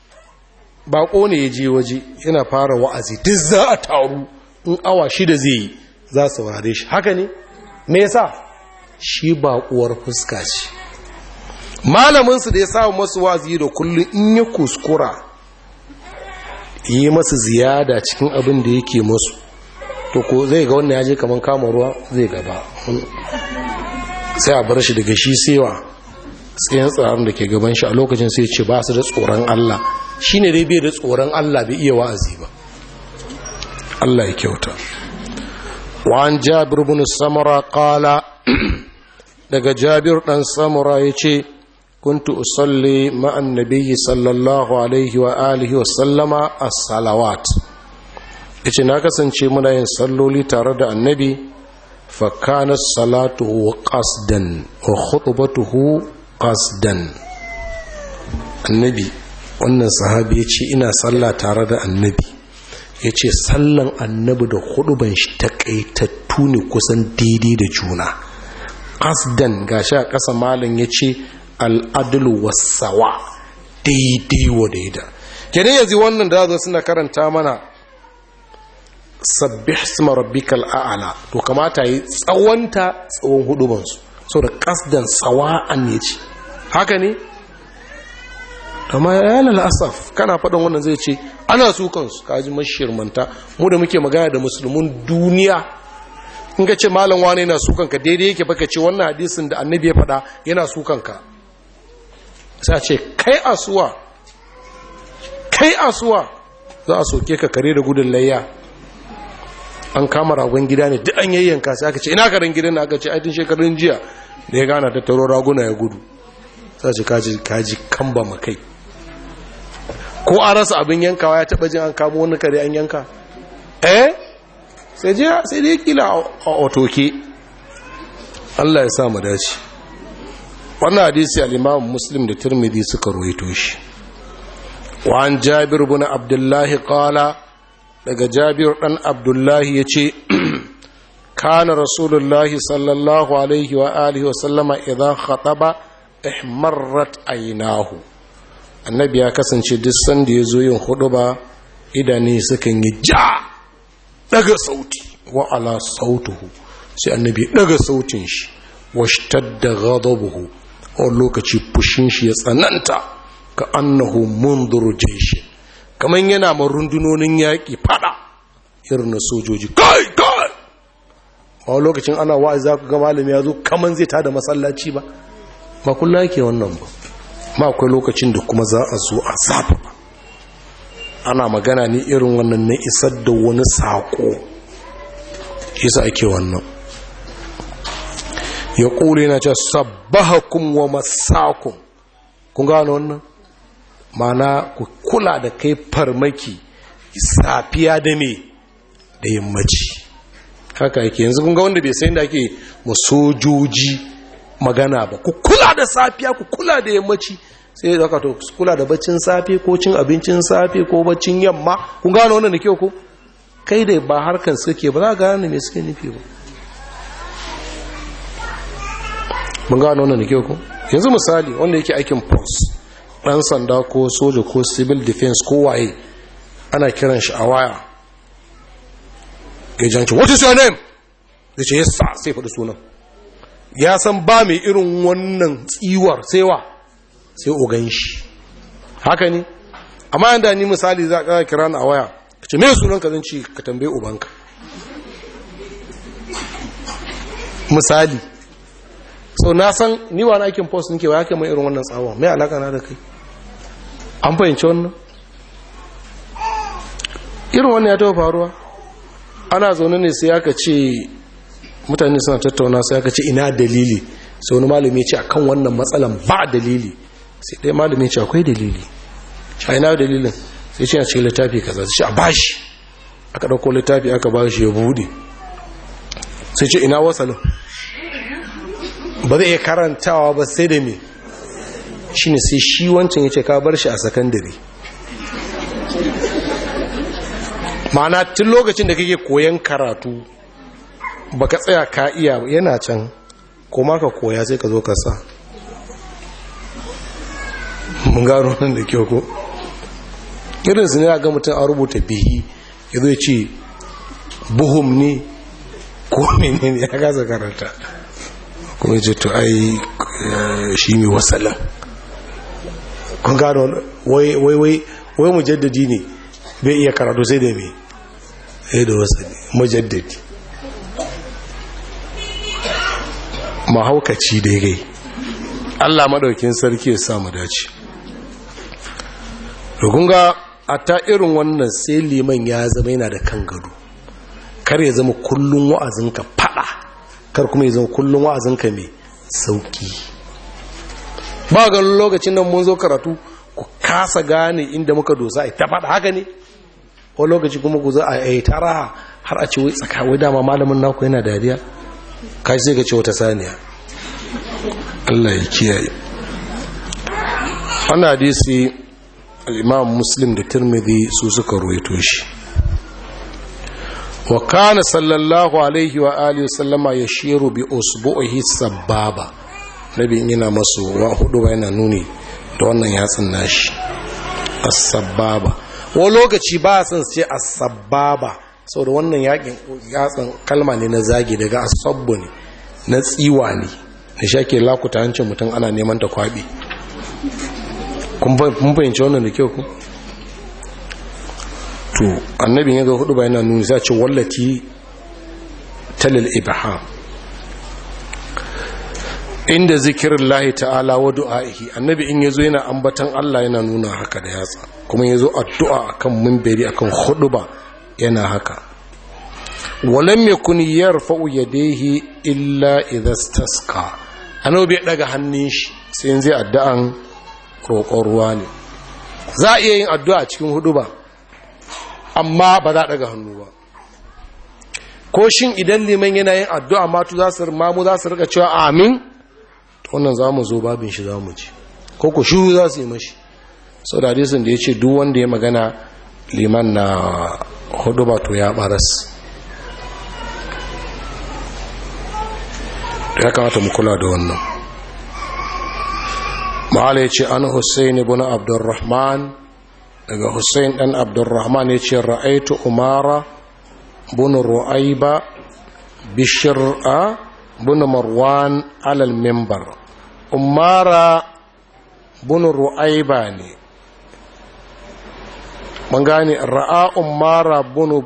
bako ne ya je waje yana fara wa'azi duk za a taru in awa shida zai yi za su ware shi haka ne me yasa shi bakuwar fuska ce malaminsu da ya samu masu wa'azi da kullum in ya kuskura yi masu ziyada cikin abin da yake masu to ko zai ga wannan ya je kaman kama ruwa zai gaba sai a bar shi daga shi sewa tsayen tsarin da ke gaban shi a lokacin sai ce ba su da tsoron Allah shi ne dai bai da tsoron Allah bai iya wa'azi ba Allah ya kyauta wa'an jabir bin samura kala daga jabir dan samura ya ce kuntu usalli ma'an nabiyyi sallallahu alaihi wa alihi wa sallama as-salawat yace na kasance muna yin salloli tare da annabi fa kana salatuhu qasdan wa khutbatuhu qasdan annabi wannan sahabi yace ina salla tare da annabi yace sallan annabi da khutban shi takaitattu ne kusan daidai da juna qasdan gashi a kasa malam yace al-adlu was-sawa daidai wa daida kenan yanzu wannan da zo suna karanta mana sabbih isma rabbikal a'la to kamata yi tsawonta tsawon hudubansu so da kasdan sawa'an ne ce haka ne amma ya lal asaf kana faɗin wannan zai ce ana su kansu kaji mashirmanta mu da muke magana da musulmin duniya in ka ce malam wani yana su kanka daidai yake baka ce wannan hadisin da annabi ya faɗa yana su kanka sai ce kai asuwa kai asuwa za a soke ka kare da gudun layya an kama ragon gida ne duk an yayyanka sai aka ce ina karen gidan aka ce aitin shekarun jiya da ya gana tattaro raguna ya gudu sai ce kaji kaji kamba makai ko an rasa abin yankawa ya taba jin an kamo wani kare an yanka eh sai je sai dai kila a otoke. Allah ya sa mu dace. wannan hadisi al-Imam Muslim da Tirmidhi suka rawaito shi. wa an Jabir ibn Abdullah qala daga Jabir dan Abdullah yace kana Rasulullahi sallallahu alaihi wa alihi wa sallama idan khataba ihmarrat aynahu. Annabi ya kasance duk sanda yazo yin huduba idane sukan yi ja daga sauti wa ala sautuhu sai annabi daga sautin shi washtadda ghadabuhu a lokaci fushin shi ya tsananta ka annahu mundur jaysh kaman yana ma rundunonin yaki fada irin na sojoji kai kai a lokacin ana wa'azi za ku ga malami ya zo kaman zai tada masallaci ba ba kullu yake wannan ba ma akwai lokacin da kuma za a zo a zafa ba ana magana ne irin wannan na isar da wani sako yasa ake wannan ya kure na ce sabbahakum wa masakum kun gano wannan mana ku kula da kai farmaki safiya da me da yammaci haka yake yanzu kun ga wanda bai san da ake masojoji magana ba ku kula da safiya ku kula da yammaci sai ya dauka to kula da baccin safe ko cin abincin safe ko baccin yamma kun gano wannan da kyau ko kai dai ba harkan suke ba za ka gane me suke nufi ba mun gano wannan da kyau ko yanzu misali wanda yake aikin post dan sanda ko soja ko civil defense ko waye ana kiran shi a waya ya janci what is your name zai ce yes sir sai faɗi sunan ya san ba mai irin wannan tsiwar sai wa sai ogan shi haka ne amma yanda ni misali za ka kira ni a waya ka ce me sunan ka zan ci ka tambaye ubanka misali so na san ni wa na aikin post nake wa yake mai irin wannan tsawa mai alaka na da kai an fahimci wannan irin wannan ya taɓa faruwa ana zaune ne sai aka ce mutane suna tattauna sai aka ce ina dalili sai wani malami ya ce akan wannan matsalan ba dalili sai dai malami ya ce akwai dalili a ina dalilin sai ce a cikin littafi kaza sai a bashi aka dauko littafi aka bashi ya bude sai ce ina wasalin ba zai iya karantawa ba sai da me shine sai shi wancan ya ce ka bar shi a sakandare ma'ana tun lokacin da kake koyan karatu baka tsaya ka iya yana can kuma ka koya sai ka zo ka sa mun gano nan da kyau ko irin su ne ga mutum an rubuta bihi ya zo ya ce buhum ne ko menene ya kasa karanta kuma ce to ai shi mai wasalan kun gano wai wai wai wai mujaddadi ne bai iya karatu sai da me sai da wasali mujaddadi mahaukaci da gai Allah madaukin sarki ya samu dace rugunga a ta irin wannan sai liman ya zama yana da kan gado kar ya zama kullun wa'azinka fada kar kuma ya zama kullun wa'azinka mai sauki ba ga lokacin nan mun zo karatu ku kasa gane inda muka dosa ai ta fada haka ne ko lokaci kuma ku zo a yi taraha har a ce wai tsaka wai dama malamin naku yana dariya kai sai ka ce wata saniya Allah ya kiyaye wannan hadisi al-Imam Muslim da Tirmidhi su suka ruwaito shi wa kana sallallahu alaihi wa alihi wasallama yashiru bi usbu'ihi sababa nabi yana masu wa hudu ba yana nuni da wannan yatsin nashi as-sababa wa lokaci ba san sai as-sababa saboda wannan yakin yatsin kalma ne na zagi daga as-sabbu ne na tsiwa ne da shake lakuta hancin mutum ana neman ta kwabi kun fahimci wannan da kyau ku to annabi ya ga hudu ba yana nuni sai ce wallati talil ibham inda zikirin lahi ta'ala wa du'a'ihi annabi in yazo yana ambatan Allah yana nuna haka da yatsa kuma yazo addu'a akan minbari akan huduba yana haka walam yakun yarfa'u yadayhi illa idha istasqa annabi bai daga hannun shi sai yanzu addu'an roƙon ruwa ne za a iya yin addu'a a cikin hudu ba amma ba za a daga hannu ba. Ko shin idan liman yana yin addu'a matu za su mamu za su rika cewa amin, wannan za mu zo babin shi za mu ji, ko ku shi za su yi mashi. Sau da hadisun da ya ce duk wanda ya magana liman na hudu ba to ya baras. Ya kamata mu kula da wannan. Ma'ala ya ce an Hussein ibn Abdurrahman, daga Hussein ɗan Abdurrahman ya ce ra'aitu Umara bin Ru'aiba bishir'a bin Marwan alal mimbar. Umara bin Ru'aiba ne, mun gane ra'a Umara bin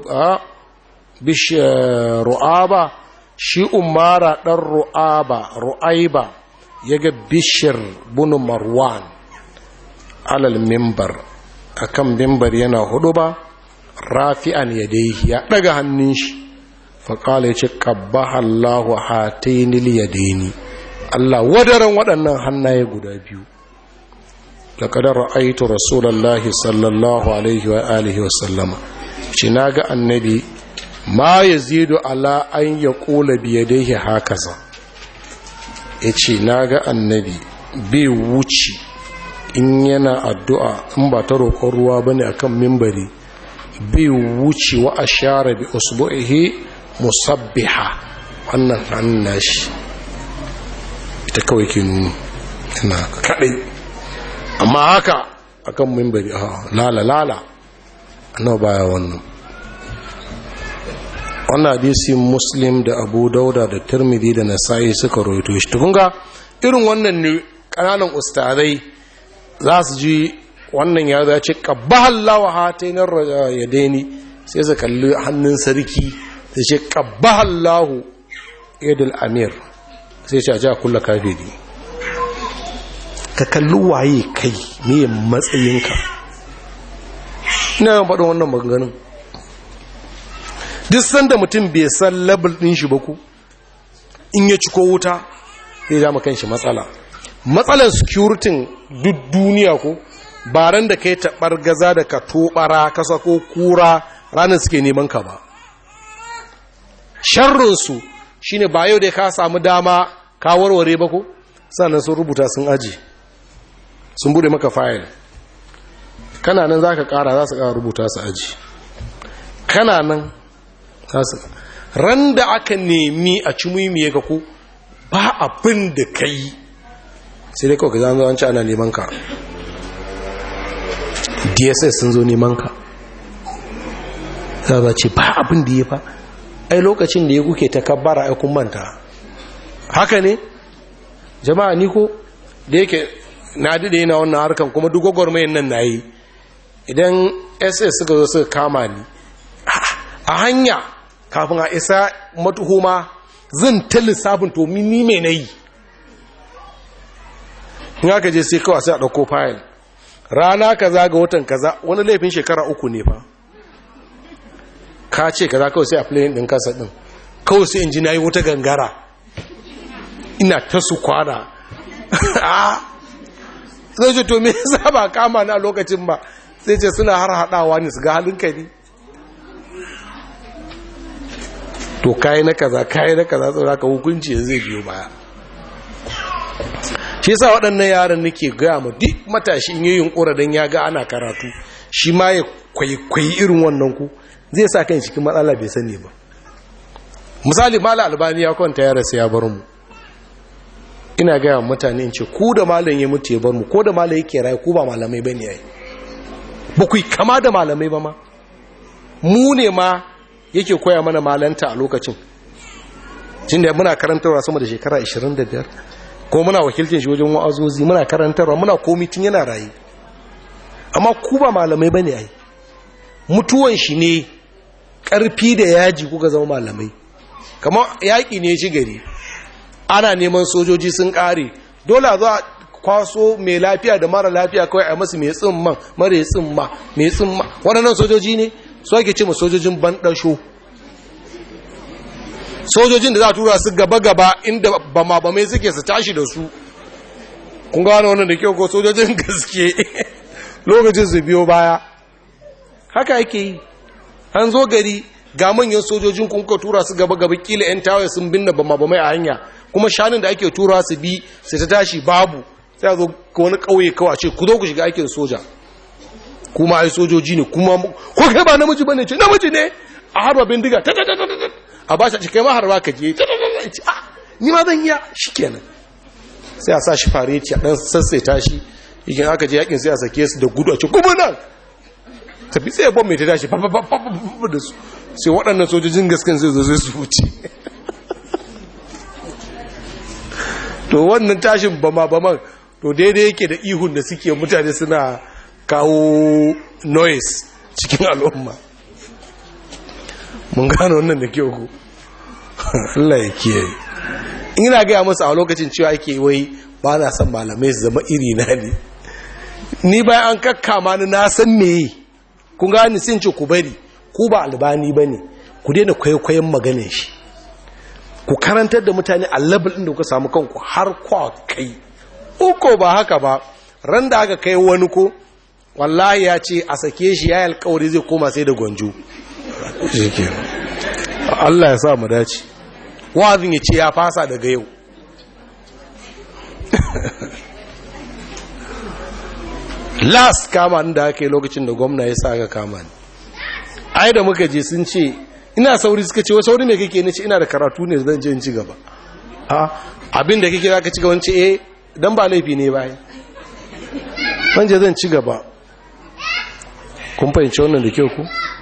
Ru'aba, shi Umara ɗan Ru'aba Ru'aiba ya ga Bishir bin Marwan alal mimbar, akan mimbar yana hudu ba, rafi'an yadayhi, ya daga hannun shi, faƙala ya ce ƙabbaha Allahu hatainil yadaini, Allah wadaran waɗannan hannaye guda biyu. laqad ra'aytu rasulullahi sallallahu alaihi wa alihi wa sallama, shi naga annabi ma yazidu ala an yaqula bi yadayhi hakaza, yace naga annabi bai wuce in yana addu'a in ba ta roƙon ruwa bane akan mimbari, bai wuce wa ashara bi usbu'ihi musabbiha, wannan hannun nashi ita kawai ke nuni tana kaɗai, amma haka akan mimbari a lala lala annabi baya wannan. Wannan hadisi Muslim da Abu Dauda da Tirmidhi da Nasa'i suka rawaito shi. Tukunga irin wannan ne kananan ustazai za su ji wannan ya za ce qabbahallahu hatainar yadaini, sai su kalli hannun sarki sai ce qabbahallahu yadul amir, sai ce a ja kullu kafiri. Ka kalli waye kai, me matsayinka. Ina yawan faɗin wannan maganganun duk sanda mutum bai san level ɗin shi ba ku, in ya ci ko wuta zai ja makan shi matsala. Matsalar security duk duniya ko baran da kai taɓar gaza da ka tobara kasa ko kura ranar suke neman ka ba. Sharrinsu shi ne ba yau da ka samu dama ka warware ba ko, sannan sun rubuta sun aji, sun bude maka fayil, kana nan za ka ƙara za su ƙara rubuta su aji, kana nan ran da aka nemi a ci muhimmiye ka ko ba abin da ka yi sai dai kawai ka zama wancan ana neman ka, D S S sun zo neman ka, za ce ba abin da ya fa, ai lokacin da ya kuke ta kabbara ai kun manta. Haka ne jama'a, ni ko da yake na dade yana wannan harkan kuma duk gwagwarmayin nan na yi, idan S S suka zo suka kama ni a hanya kafin a isa matuhuma zan ta lissafin to ni mai na yi, in aka je sai kawai sai a ɗauko fayil rana kaza ga watan kaza, wani laifin shekara uku ne fa, ka ce kaza kawai sai a playin ɗin kasa ɗin, kawai sai in ji na yi wata gangara ina ta su kwana zai ce to me yasa ba kama na lokacin ba, sai ce suna har haɗawa ne su ga halin ka ne, to kayi na kaza kayi na kaza saboda ka hukunci zai biyo baya. Shi yasa waɗannan yaran nake gaya ma duk matashi in yi yunkura don ya ga ana karatu shi ma ya kwaikwayi irin wannan ku, zai sa kan cikin matsala bai sani ba. Misali Malam Albani ya kwanta ya rasu ya bar mu, ina gaya mutane in ce ku da malam ya mutu ya bar mu, ko da malam yake rayu ku ba malamai bane yayi, ba ku kama da malamai ba ma, mu ne ma yake koya mana malanta a lokacin, cin da muna karantarwa sama da shekara ashirin da biyar, ko muna wakilcin shi wajen wa'azozi, muna karantarwa, muna komitin yana rayu, amma ku ba malamai bane ai, mutuwan shi ne ƙarfi da yaji kuka zama malamai. Kamar yaƙi ne shi gari, ana neman sojoji sun ƙare, dole a zo a kwaso mai lafiya da mara lafiya kawai a masu mai tsimman mara tsimma mai tsimma, waɗannan sojoji ne su ake ce ma sojojin banɗasho, sojojin da za a tura su gaba-gaba inda ba ma ba mai suke su tashi da su. Kun gano wannan da kyau ko sojojin gaske lokacin su biyo baya. Haka yake yi. An zo gari ga manyan sojojin kun ka tura su gaba gaba kila yan tawaye sun binne bama bamai a hanya, kuma shanun da ake tura su bi sai ta tashi babu, sai a zo wani kauye kawai ce ku zo ku shiga aikin soja, kuma ai sojoji ne, kuma ko kai ba namiji bane, ce namiji ne, a harba bindiga ta ta ta ta, a ba shi kai ma harba ka je ta ta ta, ce ah ni ma zan iya, shikenan sai a sa shi fareti a dan sassaita shi, idan aka je yakin sai a sake su da gudu a ce kuma nan tafi sai bom mai ta tashi da su, sai waɗannan sojojin gaskan zai zo zai su wuce. To wannan tashin bama-baman to daidai yake da ihun da suke mutane suna kawo noise cikin al'umma. Mun gano wannan da kyau ku. Allah ya kiyaye. Ina gaya masa a lokacin cewa ake wai ba na son malamai su zama iri na ne. Ni bayan an kakkama ni na san meye. Kun gani sun ce ku bari, ku ba albani ba ne, ku daina kwaikwayon maganin shi, ku karantar da mutane a level ɗin da kuka samu kanku har kwa kai. Uko ba haka ba, ran da aka kai wani ko wallahi ya ce a sake shi ya yi alkawari zai koma sai da gwanjo. Allah ya sa mu dace. Wazin ya ce ya fasa daga yau. Last kama da aka yi lokacin da gwamna ya sa aka kama ni, ai da muka je sun ce ina sauri, suka ce wa sauri ne kake ne, ce ina da karatu ne zan je in ci gaba. A abin da kake zaka ci gaba, ce eh dan ba laifi ne bai, ban je zan ci gaba. Kun fahimci wannan da kyau ku?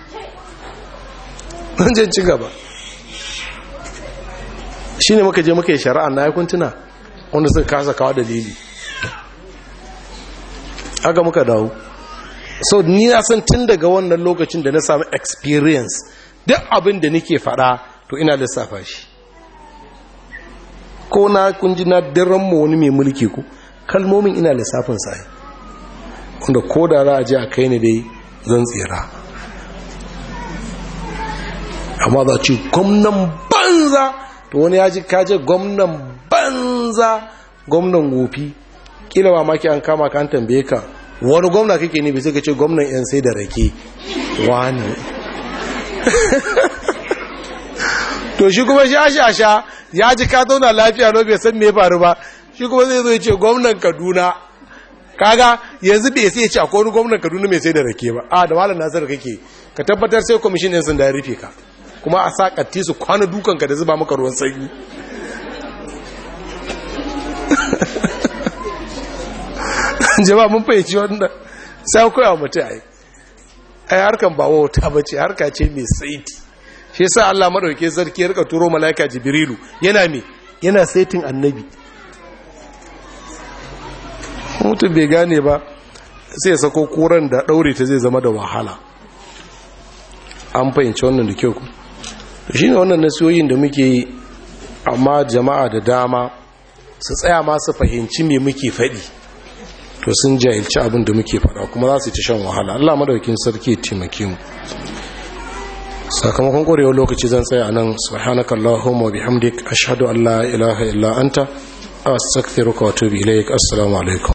Zan je ci gaba. Shine muka je muka yi shari'a na hukuntuna wanda suka kasa kawo dalili. Haka muka dawo. So ni na san tun daga wannan lokacin da na samu experience, duk abin da nake faɗa to ina lissafa shi. Ko na kun ji na daren mu wani mai mulki ku, kalmomin ina lissafin sa, wanda ko da za a je a kai ni dai zan tsira. Amma za ce gwamnan banza, to wani ya ji kaje gwamnan banza, gwamnan gofi, kila ba maki an kama ka an tambaye ka wani gwamna kake ne, bai sai ka ce gwamnan yan sai da rake wani. To shi kuma sha-sha-sha ya ji ka zauna lafiya no bai san me faru ba, shi kuma zai zo ya ce gwamnan Kaduna. Kaga yanzu bai sai ya ce akwai wani gwamnan Kaduna mai sai da rake ba, a da malam Nasir kake, ka tabbatar sai kwamishin ɗin sun da rufe ka, kuma a sa katti su kwana dukanka da zuba maka ruwan sanyi. Jama'a mun fahimci wannan, sai koya mutu ai ai harkan ba wauta bace, harka ce mai saiti. Shi yasa Allah madauke sarki ya rika turo malaika Jibrilu yana me yana saitin annabi. Mutum bai gane ba sai ya sako kuran da daure ta zai zama da wahala. An fahimci wannan da kyau ku. Shine wannan nasiyoyin da muke yi, amma jama'a da dama su tsaya ma su fahimci me muke faɗi, to sun jahilci abin da muke faɗa kuma za su ci shan wahala. Allah madaukin sarki ya taimake mu. Sakamakon ƙwarewar lokaci zan tsaya nan. Subhanakallahumma wa bihamdik ashhadu an la ilaha illa anta astaghfiruka wa atubu ilaik. Assalamu alaikum.